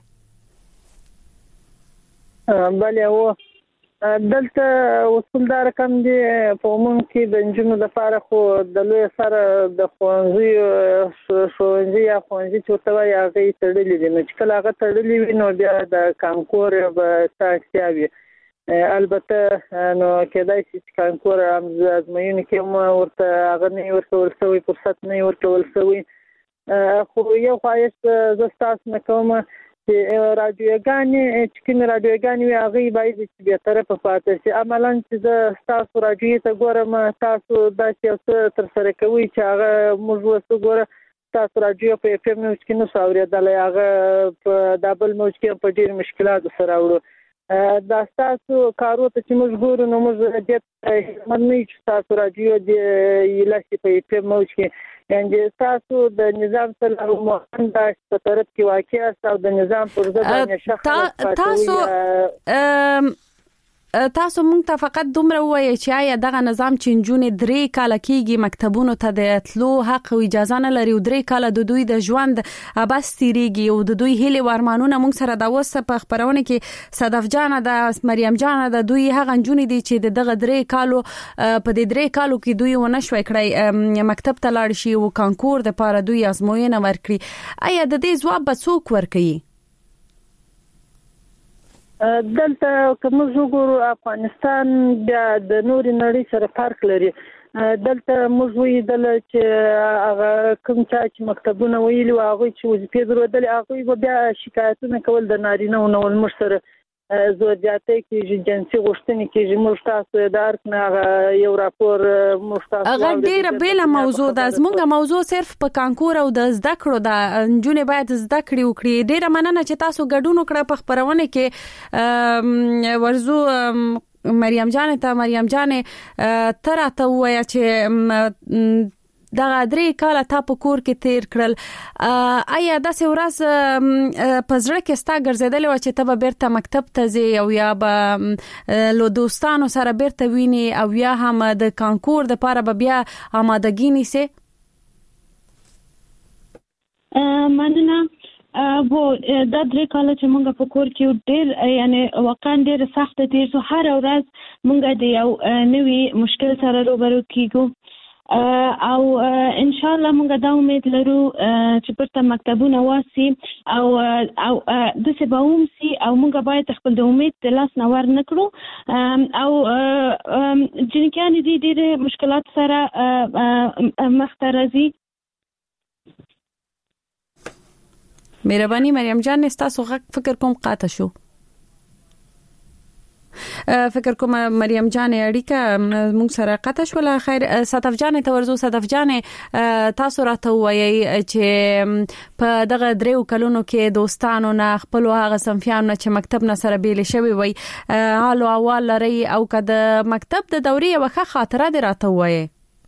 بله و دلته اصول دا رقم دي په عموم کې د نجونو لپاره خو د لوی سره د ښوونځي ښوونځي یا ښوونځي چې ورته وایي هغې تړلي دي. نو چې کله هغه تړلي وي نو بیا د کانکور به څه اړتیا وي. البته نو کېدای شي چې کانکور ازموینې کې هم ورته هغه نه وي ورکول شوی فرصت نه وي ورکول شوی. خو یو خواهش زه ستاسو نه کوم چې راډیوګانې چې کومې راډیوګانې وي هغې باید چې بېطرفه پاتې شي. عملاً چې زه ستاسو راډیوې ته ګورم تاسو داسې یو څه ترسره کوئ چې هغه موږ اوس وګوره ستاسو راډیو په اف ام موج کې نه شو اورېدلی هغه په دا بل موج کې په ډېر مشکلاتو سره اورو. دا ستاسو کارو ته چې موږ ګورو نو موږ دې ته نه یو چې ستاسو راډیو دې لاسي په اف ام موج کې یعنی تاسو د نظام سره موافق په طرف کې واقع است او د نظام پر ضد باندې شخص تاسو تاسو مونږ ته فقط دومره وایي چې آیا دغه نظام چې نجونې درې کاله کېږي مکتبونو ته د تلو حق او اجازه نه لري او درې کاله د دوی د ژوند بس تیریږي او د دوی هیله ورمانونه مونږ سره د وسه په خبرونه کې صدف جان د مریم جان د دوی هغه نجونې دي چې دغه درې کالو په دې درې کالو کې دوی ونه شوي کړی مکتب ته لاړ شي او کانکور د پاره دوی ازموینه ورکړي. آیا د دې ځواب به څوک ورکړي؟ دلته کوم وګورو افغانستان بیا د نوري نړۍ سره فرق لري. دلته موږ ویل چې هغه کوم چې مکتبونه ویلي او هغه چې وظیفې درلودل هغه بیا شکایتونه کول د نارینه او نو موږ سره زور زیاتې کېږي جنسي غوښتنې کېږي. موږ تاسو درک نه یو راپور موږ تاسو هغه ډیره بیل موضوع ده. زموږ موضوع صرف په کانکور او د زده کړو ده. نجونې باید زده کړې وکړي. ډیره مننه چې تاسو ګډون وکړه په خبرونه کې. ورزو مریم جان ته مریم جان تر ته وایي چې دا درې کاله تا په کور کې تیر کړل. آیا داسې ورځ په زړه کې ستا ګرځېدلې وه چې ته به بیرته مکتب ته ځې او یا به له دوستانو سره بیرته وینې او یا هم د کانکور دپاره به بیا آمادګي نیسې؟ مننه. وو دا درې کاله چې موږ په کور کې ډېر یعنی واقعا ډېر سخت تیر شو. هر ورځ موږ د یو نوي مشکل سره روبرو کیږو او ان شاء الله موږ دا امید لرو چې پرته مکتبونه واسي او او د څه به هم سي او موږ باید خپل د امید د لاس نه ور نکړو او جنکیان دي ډېر مشکلات سره مخ ته راځي. مهرباني مریم جان تاسو فکر کوم قاطع شو. فکر کوم مریم جان اړیکه موږ سره قطع شو. خیر صدف جان ته ورزو. صدف جان تاسو راته وایي چې په دغه دریو کلونو کې دوستانو نه خپل هغه صنفیانو نه چې مکتب نه سره بیل شوی وي حال او احوال لري او کده مکتب د دورې یو ښه خاطره دی راته وایي؟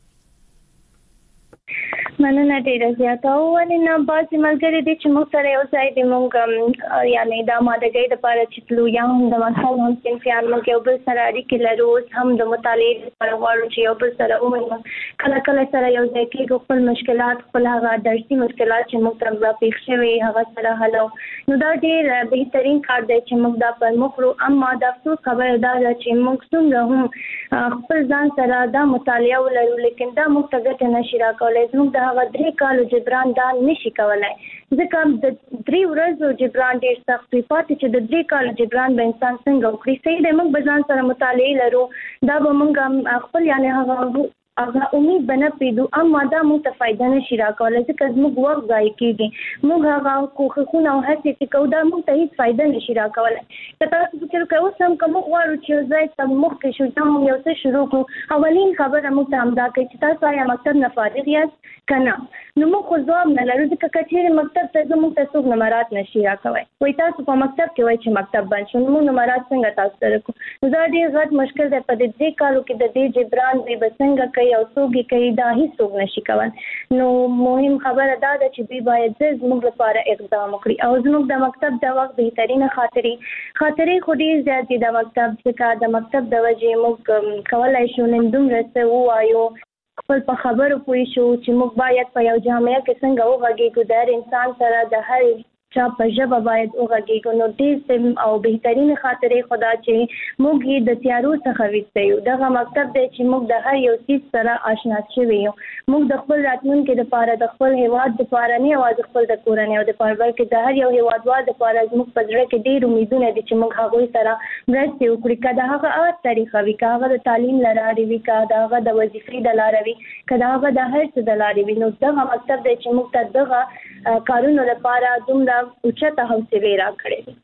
مننه ډیره زیاته. ولې نه بعضې ملګري دي چې موږ سره یو ځای دي. موږ یعنی د آمادګۍ دپاره چې تلو یا هم د مکتب هم صنفیان موږ یو بل سره اړیکې لرو. اوس هم د مطالعې دپاره غواړو چې یو بل سره ووینو. کله کله سره یو ځای کېږو، خپل مشکلات خپل هغه درسي مشکلات چې موږ ته راپېښ شوي هغه سره حلو. نو دا ډېر بهترین کار دی چې موږ دا پر مخ وړو. اما د افسوس خبره دا ده چې موږ څومره هم خپل ځان سره دا مطالعه ولرو لیکن دا موږ ته ګټه نشي راکولی. زموږ د هغه درې کالو جبران دا نشي کولای ځکه د درې ورځو جبران ډېر سخت وي. پاتې چې د درې کالو جبران به انسان څنګه وکړي؟ صحیح دی موږ به ځان سره مطالعې لرو. دا به موږ خپل یعنی هغه هغه امید بنه پیدو اما دا موږ ته فائدہ نشي راکولای ځکه موږ وخت ضایع کیږي. موږ هغه کوښښونه او هڅې چې کوو دا موږ ته هیڅ فائدہ نشي راکولای. که تاسو فکر کوئ اوس هم که موږ غواړو چې ځای ته مخکې شو دا موږ یو څه شروع کړو اولین خبره موږ ته همدا کوي چې تاسو آیا مکتب نه فارغ یاست که نه؟ نو موږ خو ځواب نه لرو ځکه که چېرې مکتب ته ځو موږ ته څوک نمرات نشي راکوی. وایي تاسو په مکتب کې وایي چې مکتب بند شو نو موږ نمرات څنګه تاسو سره کړو؟ نو دا ډېر غټ مشکل دی. په دې درې کالو کې د دې جبران دوی به څنګه کوي او څوک یې کوي دا هیڅوک نشي کولی. نو مهم خبره دا ده چې دوی باید زموږ لپاره اقدام وکړي او زموږ د مکتب د وخت بهترینه خاطرې خاطرې خو ډېر زیات دي د مکتب ځکه د مکتب د وجې موږ کولی شو نن دومره څه ووایو خپل په خبرو پوه شو چې موږ باید په یو جامعه کې څنګه وغږېږو د هر انسان سره د هر چا په ژبه باید وغږېږو. نو ډېر او بهترینه خاطرې خو دا چې موږ یې د تیارو څخه ویسته یو. دغه مکتب دی چې موږ د هر یو څیز سره اشنا شوي یو. موږ د خپل راتلونکي دپاره د خپل هېواد دپاره نه یوازې خپل د کورنۍ دپاره بلکې د هر یو هېوادوال دپاره زموږ په زړه کې ډېر امیدونه دي چې موږ هغوی سره مرستې وکړي که د هغه هغه طریقه وي که هغه د تعلیم له لارې وي که د هغه د وظیفې د لارې وي که د هغه د هر څه د لارې وي. نو دغه مکتب دی چې موږ ته دغه کارونو لپاره دومره اوچته حوصلې راکړې.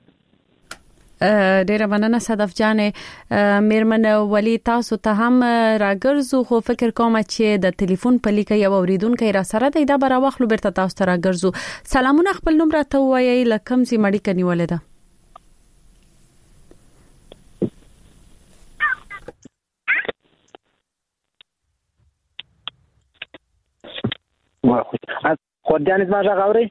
ډیره مننه صدف جانې. میرمن ولی تاسو ته هم راګرځو خو فکر کوم چې د ټلیفون په لیکه یو اوریدونکو را سره دی دا به راوخلو بیرته تاسو ته راګرځو. سلامونه خپل نوم راته ووایئ له کوم ځای مړیکه نیولې ده؟ خورجان زما غږ اورئ؟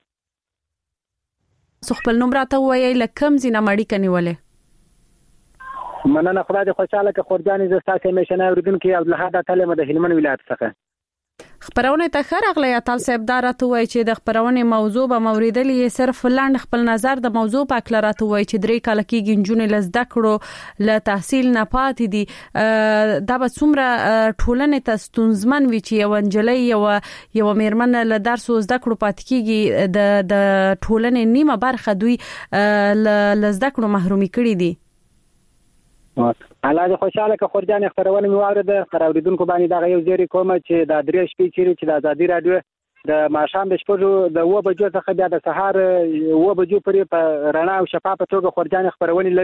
سو خپل نوم راته ووایئ له کوم ځای نه مړیکه نیولې؟ مننه خدای دې خوشحاله کړه. خورجان زه ستاسو همیشنی اورېدونکی عبدالحد اتل یم د هلمند ولایت څخه. خبرونه ته ښه راغلی اتل صاحب. دا راته وایي چې د خبرونې موضوع به مو اورېدلې صرف لنډ خپل نظر د موضوع په هکله راته وایي چې درې کاله کېږي نجونې له زده کړو له تحصیل نه پاتې دي. دا به څومره ټولنې ته ستونزمن وي چې یوه نجلۍ یوه یوه مېرمن له درسو زده کړو پاتې کېږي د د ټولنې نیمه برخه دوی له زده کړو محرومي کړي دي. الله دې خوشحاله کړه. خورجان خبرونه مې واورېده. پر اورېدونکو باندې دغه یو زیری کومه چې دا درې شپې چیرې چې د ازادي راډیو د ماښام د شپږو د اوه بجو څخه بیا د سهار اوه بجو پورې په رڼا او شفافه توګه خورجان خبرونه لري.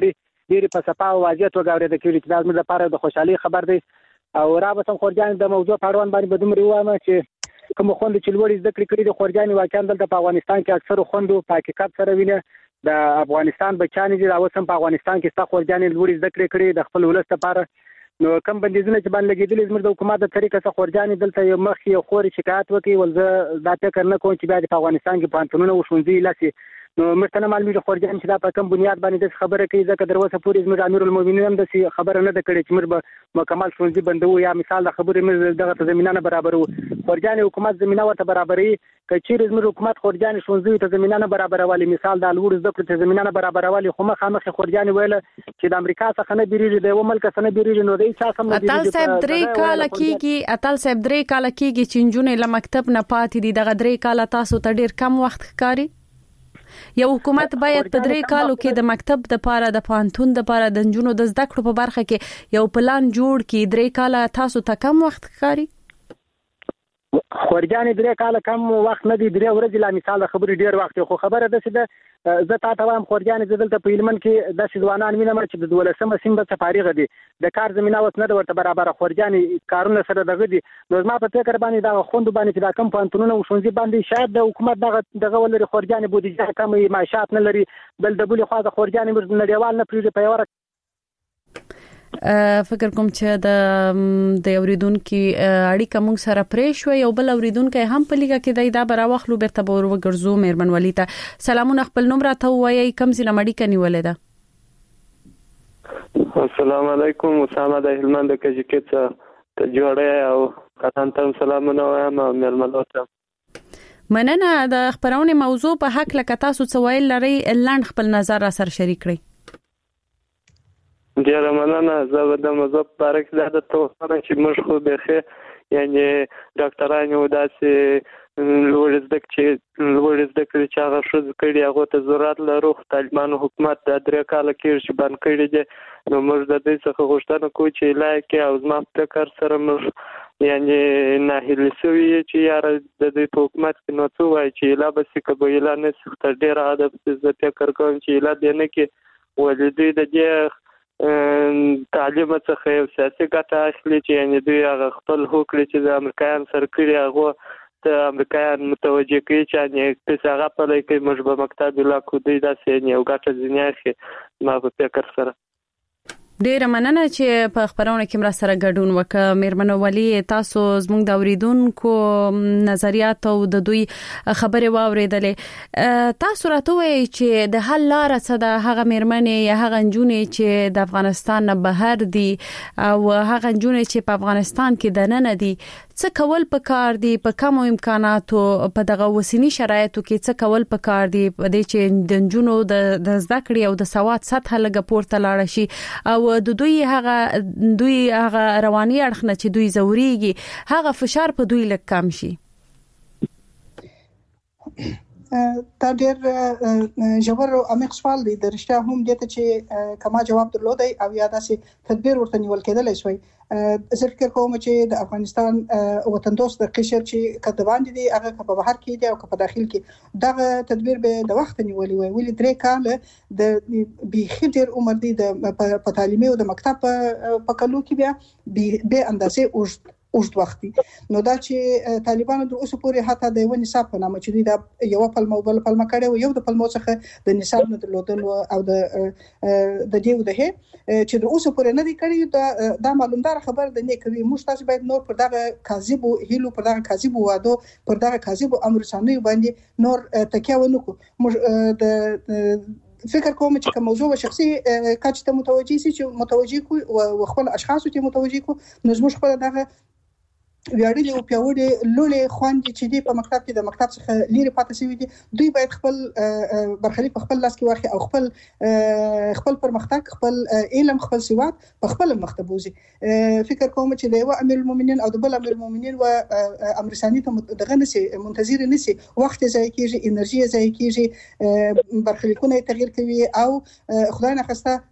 ډېر په صفا او واضح توګه اورېدل کېږي چې دا زموږ لپاره د خوشحالۍ خبر دی. او رابطه خورجان د موضوع په اړوند باندې به دومره ووایم چې کوم خوند چې لوړې زده کړې کړې د خورجان واقعا دلته په افغانستان کې اکثر خوندو په حقیقت سره ویني د افغانستان بچیان دي او هم په افغانستان کې ستا خورجان لوړې زده کړې کړې د خپل ولس لپاره. نو کم بندیزونه چې باندې لګېدلې زموږ د حکومت د طریقه څخه خورجانې دلته یو مخ یو خورې شکایت وکړي ول زه دا فکر نه کوم چې بیا په افغانستان کې پوهنتونونه او ښوونځي لاسي. نو موږ ته نه معلومیږي خورجان چې دا په کوم بنیاد باندې داسې خبره کوي ځکه تر اوسه پورې زموږ امیر المؤمنین هم داسې خبره نه ده کړې چې موږ به مکمل ښوونځي بندوو یا مثال د خبرې موږ دغه ته زمینه نه برابروو. خورجان حکومت زمینه ورته برابروي که چیرې زموږ حکومت خورجان ښوونځیو ته زمینه نه برابرولي مثال د لوړو زده کړو ته زمینه نه برابرولي خو مخامخ خورجان ویله چې د امریکا څخه نه بیریږي د یو ملک څخه نه بیریږي نو د هیڅ څه نه بیریږي. اتل صاحب درې کاله کېږي اتل صاحب درې کاله کېږي چې نجونې له مکتب نه پاتې دي. دغه درې کاله تاسو ته ډېر کم وخت ښکاري؟ یو حکومت باید په درې کالو کې د مکتب د پاره د پوهنتون د پاره د نجونو د زده کړو په برخه کې یو پلان جوړ کړي. درې کاله تاسو ته کم وخت ښکاري؟ خورجان درې کاله کم وخت نه دی. درې ورځې لا مثال د خبرې ډېر وخت خو خبره ده چې د زه تا ته وایم خورجان زه دلته په هلمند کې داسې ځوانان وینم چې د دولسمه سیم به فارغه دي د کار زمینه اوس نه ده ورته برابره. خورجان کارونه سره دغه دي. نو زما په فکر باندې دا خوند باندې چې دا کم پوهنتونونه او ښوونځي باندې شاید د حکومت دغه دغه ولري خورجان بودیجه کم معاشات نه لري بل د بلې خوا د خورجان موږ نړیوال نه پریږدي په یوه فکر کوم چې د د اوریدونکو اړیکه موږ سره پرې شو. یو بل اوریدونکو هم په لیګه کې د دا براوخلو بیرته بور وګرځو. مهربان ولی ته سلامونه خپل نوم راته وایي کوم ځای مړی کني ولې ده؟ السلام علیکم اسامه د هلمند کې چې جوړه او کتان ته سلامونه وایم مېلمنو ته مننه. د خبرونه موضوع په حق لکه تاسو څه ویل لري لاند خپل نظر را سره شریک کړئ. ډیره مننه. زه به د موضوع په اړه کې دا درته ووایم چې موږ خو بیخي یعنې ډاکټران یو داسې لوړ زده چې لوړ زده کړې چې هغه ښځو کړي هغو ته ضرورت لرو خو طالبانو حکومت دا درې کاله کېږي چې بند کړي دي. نو موږ د دوی څخه غوښتنه کوو چې ایله یې کړي او زما په فکر سره موږ یعنې ناهیلي شوي یو چې یاره د دوی په حکومت کې نو څه وایي چې ایله به شي که به ایله نه شي. خو تر ډېره حده زه فکر کوم چې ایله دې نه کړي ولې دوی د دې تعلیم څخه یو سیاسي ګټه اخلي چې یعنې دوی هغه خپل هوکړې چې د امریکایانو سره کړي هغو ته امریکایان متوجه کوي چې یعنې پس هغه پلی کوي موږ به مکتب ولا کو دوی داسې یعنې یو ګټه ځینې اخلي ما په فکر سره. ډیره مننه چې په خبرونه کې مر سره ګډون وکړه. مېرمن ولی تاسو زموږ د اوریدونکو نظریات او د دوی خبرې واوریدلې. تاسو راته وایي چې د حل لار څه ده؟ هغه مېرمنې یا هغه نجونې چې د افغانستان نه بهر دي او هغه نجونې چې په افغانستان کې دننه دي څه کول پکار دي؟ په کوم امکاناتو په دغه وسینی شرایطو کې څه کول پکار دي په دې چې د نجونو د زده کړې او د سواد سطح لږه پورته لاړ شي او د دوی هغه دوی هغه رواني اړخ نه چې دوی زوريږي هغه فشار په دوی لږ کم شي؟ دا ډېر ژور او عمیق سوال دی. د رښتیا هم دې ته چې کما جواب درلودی او یا داسې تدبیر ورته نیول کېدلی شوی. زه فکر کوم چې د افغانستان وطن دوست د قشر چې کده باندې دی هغه په بهر کې دی او په داخل کې دغه تدبیر به د وخت نیولې وي. ولې درې کاله د بيخي ډېر عمر دی د په تعلیمي او د مکتب په کلو کې بیا به اندازې اوږد اوږد وخت دی. نو دا چې طالبانو د اوسه پورې حتی د یو نصاب په نامه چې دا یو پلمو بل پلمه کړي یو د پلمو څخه د نصاب نه درلودل او د د دیو ده چې د اوسه پورې نه دی کړی دا دا معلومدار خبر د نه کوي. موږ تاسو باید نور پر دغه کاذب هیلو پر دغه کاذب وادو پر دغه کاذب امر ثانوي باندې نور تکیه ونکو. موږ د فکر کوم چې کوم موضوع شخصي کچ ته متوجي سي چې متوجي کو او خپل اشخاص ته متوجي کو نو زموږ خپل دغه ویاړلي او پیاوړي لوړې خوندې چې دی په مکتب کې د مکتب څخه لري پاتې شوی دي دوی باید خپل برخلیک په خپل لاس کې واخلي او خپل خپل پرمختګ خپل علم خپل سواد په خپل مخته بوزي. فکر کوم چې د یو امیر المؤمنین او د بل امیر المؤمنین او امر ثاني ته دغه نشي منتظر نشي وخت ځای کېږي انرژي ځای کېږي برخلیکونه تغییر کوي او خدای نه خواسته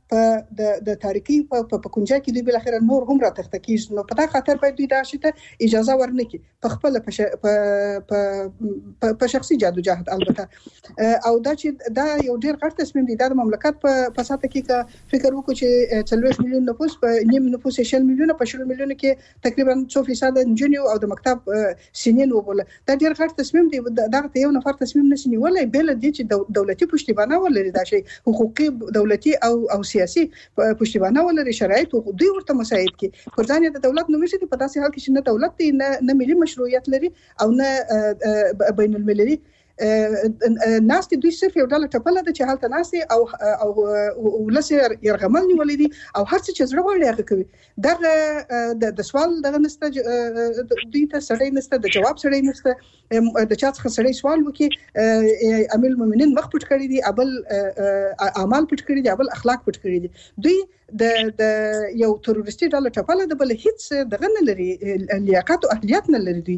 په د د تاریخي په پکونجا کې دوی بل اخر نور هم را تختکیږي نو په دا خاطر باید دوی دا شته اجازه ورنکي په خپل په په شخصي جادوجهد البته او دا چې دا یو ډیر غټ تصمیم دی د مملکت په پساته کې کا فکر وکړو چې څلوېښت میلیون نفوس په نیم نفوس شل میلیون په شل میلیون کې تقریبا څو فیصد انجنیو او د مکتب سینین وبول دا ډیر غټ تصمیم دی دا یو نفر تصمیم نشي نیولای بل د چې دولتي پشتیبانه ولري دا شی حقوقي دولتي او او سیاسي پشتیبانه ولري شرایط دوی ورته مساعد کی پر ځان د دولت نو مشي په داسې حال کې چې نه دولت دی نه نه ملي مشروعیت لري او نه بین المللي ناس دوی صرف یو ډول ټپله د چې حالت ناس او او ولسه يرغمل نیولې دي او هر څه چې زړه وړي هغه کوي دا د سوال دغه نسته دوی ته سړی نسته د جواب سړی نسته د چا څخه سړی سوال وکي امیر المؤمنین مخ پټ کړی دي ابل اعمال پټ کړی دي ابل اخلاق پټ کړی دي دوی د د یو تروریستي ډول ټپله د بل هیڅ دغه نه لري لیاقت او اهلیت نه لري دوی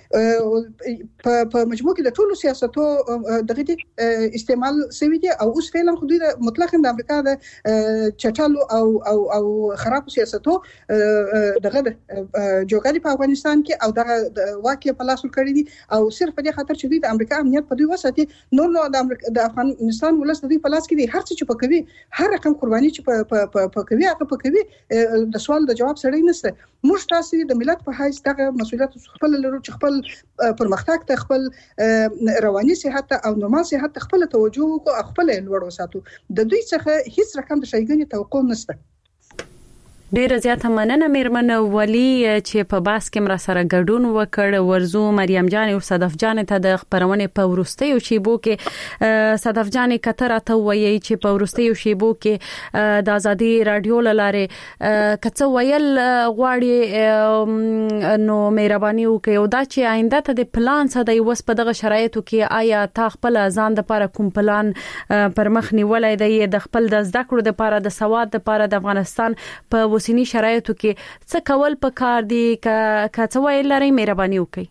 په په مجموع کې د ټولو سیاستو دغه دي استعمال شوی دي او اوس فعلا خو د مطلق د امریکا د چټالو او او او خراب سیاستو دغه جوګالي په افغانستان کې او د واقع په لاس کړی دي او صرف په دې خاطر چې د امریکا امنیت په دوی وساتي نور نو د امریکا د افغانستان ولس د دوی په لاس کې دي هر څه چې په کوي هر رقم قرباني چې په په کوي هغه په کوي د سوال د جواب سړی نشته موږ تاسو د ملت په حیث دغه مسولیت خپل لرو چې خپل پرمختګ ته خپل رواني صحت او نورمال صحت ته خپل توجه او خپل لوړ وساتو د دوی څخه هیڅ رقم د شایګنې توقع نشته ډیره زیاته مننه میرمن ولی چې په باس کې مر سره ګډون وکړ ورزو مریم جان او صدف جان ته د خبرونه په ورستیو شیبو کې صدف جان کتر ته وایي چې په ورستیو شیبو کې د ازادي رادیو لاره کڅ ویل غواړي نو مهرباني وکړئ او دا چې آینده ته د پلان څه دی وس په دغه شرایطو کې آیا تا خپل ځان د لپاره کوم پلان پر مخ نیولای دی د خپل د زده کړو د لپاره د سواد د لپاره د افغانستان په سینی شرایطو کې څه کول پکار دي ک څه ویل لري مهرباني وکړئ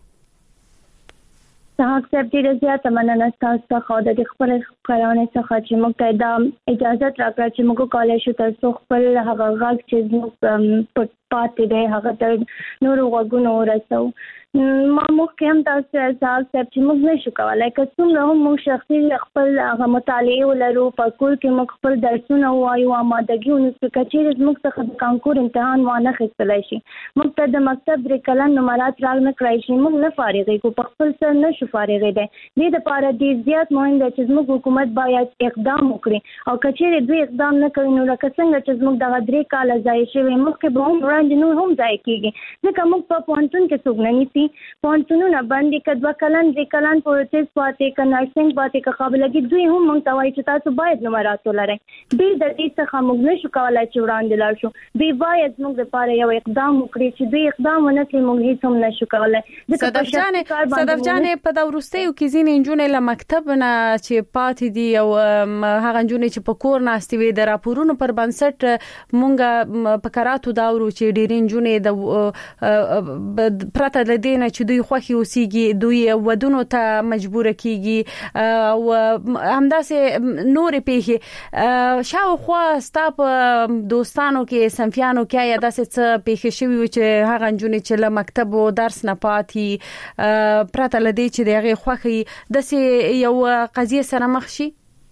صاحب صاحب دې زیاته مننه تاسو څخه د خپل قرانه څخه چې موږ ته د اجازه راکړه چې موږ کالج ته خپل هغه غږ چې موږ پاتې دی هغه ته نور وګونو ورسو ما مخکې هم تاسو صاحب صاحب چې موږ نشو کولای که څومره هم موږ شخصي خپل هغه مطالعه ولرو په کور کې موږ خپل درسونه وایو آمادګي ونیسو کچېرې موږ څخه د کانکور امتحان وانه خېستلای شي موږ ته د مکتب درې کلن نمرات راغ نه کړای شي موږ نه فارغې کو په خپل سر نشو فارغې دي دې لپاره دې زیات مهم دی چې موږ حکومت باید اقدام وکړي او کچېرې دوی اقدام نه کوي نو لکه څنګه چې موږ دغه درې کال ځای شوی موږ کې به هم وړاندې نو هم ځای کیږي ځکه موږ په پونټون کې څوک نه نیسي پونټونونه باندې کډوا کلن دې کلن پروسس پاتې ک نرسنګ پاتې ک قابلیت دوی هم موږ ته وایي چې تاسو باید نمرات ولرئ دې د دې څخه موږ نشو کولای چې وړاندې لاړ شو دوی باید موږ لپاره یو اقدام وکړي چې دوی اقدام ونه کړي موږ هیڅ هم نشو کولای صدف جان صدف جان په دا ورستیو کې ځینې انجونې له مکتب نه چې پاتې دي او هغه انجونې چې په کور ناستې وي د راپورونو پر بنسټ مونږه په کراتو دا ورو چې ډېرې انجونې د پرته د دینه چې دوی خوخي اوسېږي دوی ودونو ته مجبور کیږي او همداسې نور پیخي شاوخوا ستاپ دوستانو کې سنفیانو کې یا داسې څه پیخي شوی چې هغه انجونې چې له مکتب او درس نه پاتې پرته لدی چې دغه خوخي داسې یو قضیه سره مخ شي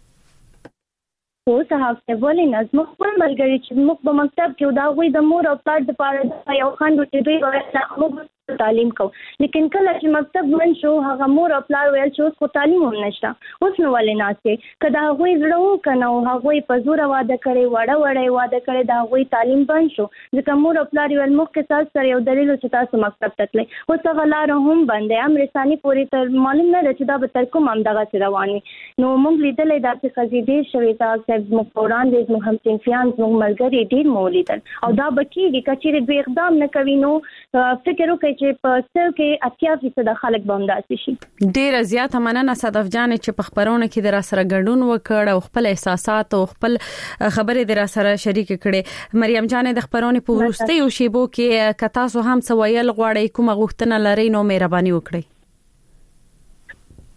خو صاحب ته ولې نظم خپل ملګری چې موږ په مکتب کې دا غوي د مور او پلار د پاره یو خاندو چې دوی ورته تعلیم کو لیکن کله چې مکتب من شو هغه مور او پلار ویل چې اوس تعلیم هم نشته اوس نو ولې ناشته کدا غوي زړه کنه او هغه په زور واده کړي وړه وړه واده کړي دا غوي تعلیم بند شو ځکه مور او پلار ویل موږ کې تاسو سره یو دلیل چې تاسو مکتب ته تللی او څنګه لار هم باندې امر رساني پوری تر معلوم نه چې دا به تر کوم هم دغه رواني نو موږ لیدلې دا چې قضیه شوي تاسو موږ قرآن دې موږ هم سنفیان موږ ملګری ډیر مولیدل او دا بکیږي کچېره به اقدام نه کوي نو فکر وکړي چې په څو کې اتیا فیصد خلک باندې شي ډیر زیات مننه صدف جان چې په خبرونه کې در سره ګډون وکړ او خپل احساسات او خپل خبرې در سره شریک کړي مریم جان د خبرونه په ورستیو شیبو کې کتا سو هم سویل غواړي کومه غوښتنه لري نو مهرباني وکړئ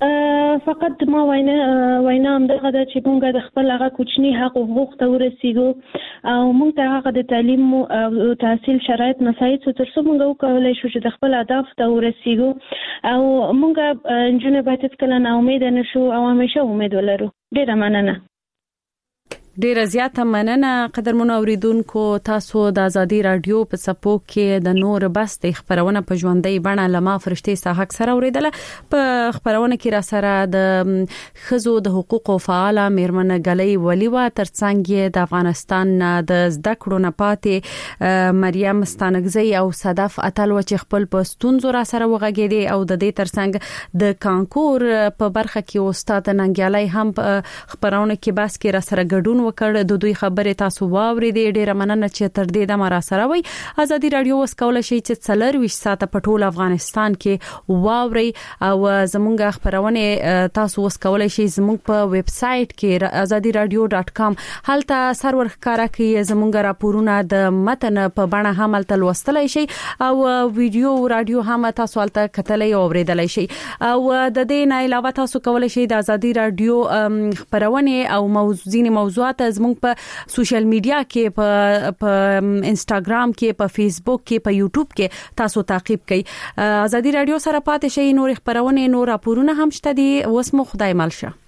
فقط ما وینا وینا هم دغه د چې موږ د خپل هغه کوچني حق او حقوق ته ورسیږو او موږ ته هغه د تعلیم او تحصیل شرایط مساعد تر څو موږ وکولای شو چې د خپل اهداف ته ورسیږو او موږ جنونه باید کله نه امید نشو او همیشه امید ولرو. ډیره مننه. ډیره زیاته مننه قدرمن اوریدونکو. تاسو د ازادي رادیو په سپو کې د نور بس د خبرونه په ژوندۍ بڼه لمه فرشتي ساحق سره اوریدله. په خبرونه کې را سره د خزو د حقوقو فعاله میرمن غلي ولیوا ترڅنګ د افغانستان د زده کړو نه پاتې مریم ستانګزی او صدف اتل و چې خپل پستونزو را سره وغږیدي او د دې ترڅنګ د کانکور په برخه کې استاد ننګیالي هم خبرونه کې بس کې را سره ګډون وکړ. د دوی خبرې تاسو واوریدې. ډیره مننه چې تر دې د مرا سره وي. ازادي رادیو وس کول شي چې څلور ویش ساعته په ټول افغانستان کې واوري او زمونږ خبرونه تاسو وس کول شي زمونږ په ویب سټ کې azadi radio dot com هلته سرور ښکارا کې زمونږ راپورونه د متن په بڼه هم تل وستلای شي او ویډیو رادیو هم تاسو هلته کتلای او اوریدلای شي او د دې نه علاوه تاسو کولای شي د ازادي رادیو خبرونه او موضوعي موضوعات زموږ په سوشل میډیا کې په په انستګرام کې په فیسبوک کې په یوټیوب کې تاسو تعقیب کړئ. ازادي رادیو سره پاتې شئ. نور خبرونه نور راپورونه هم شته دي. اوس مو خدای مل شه.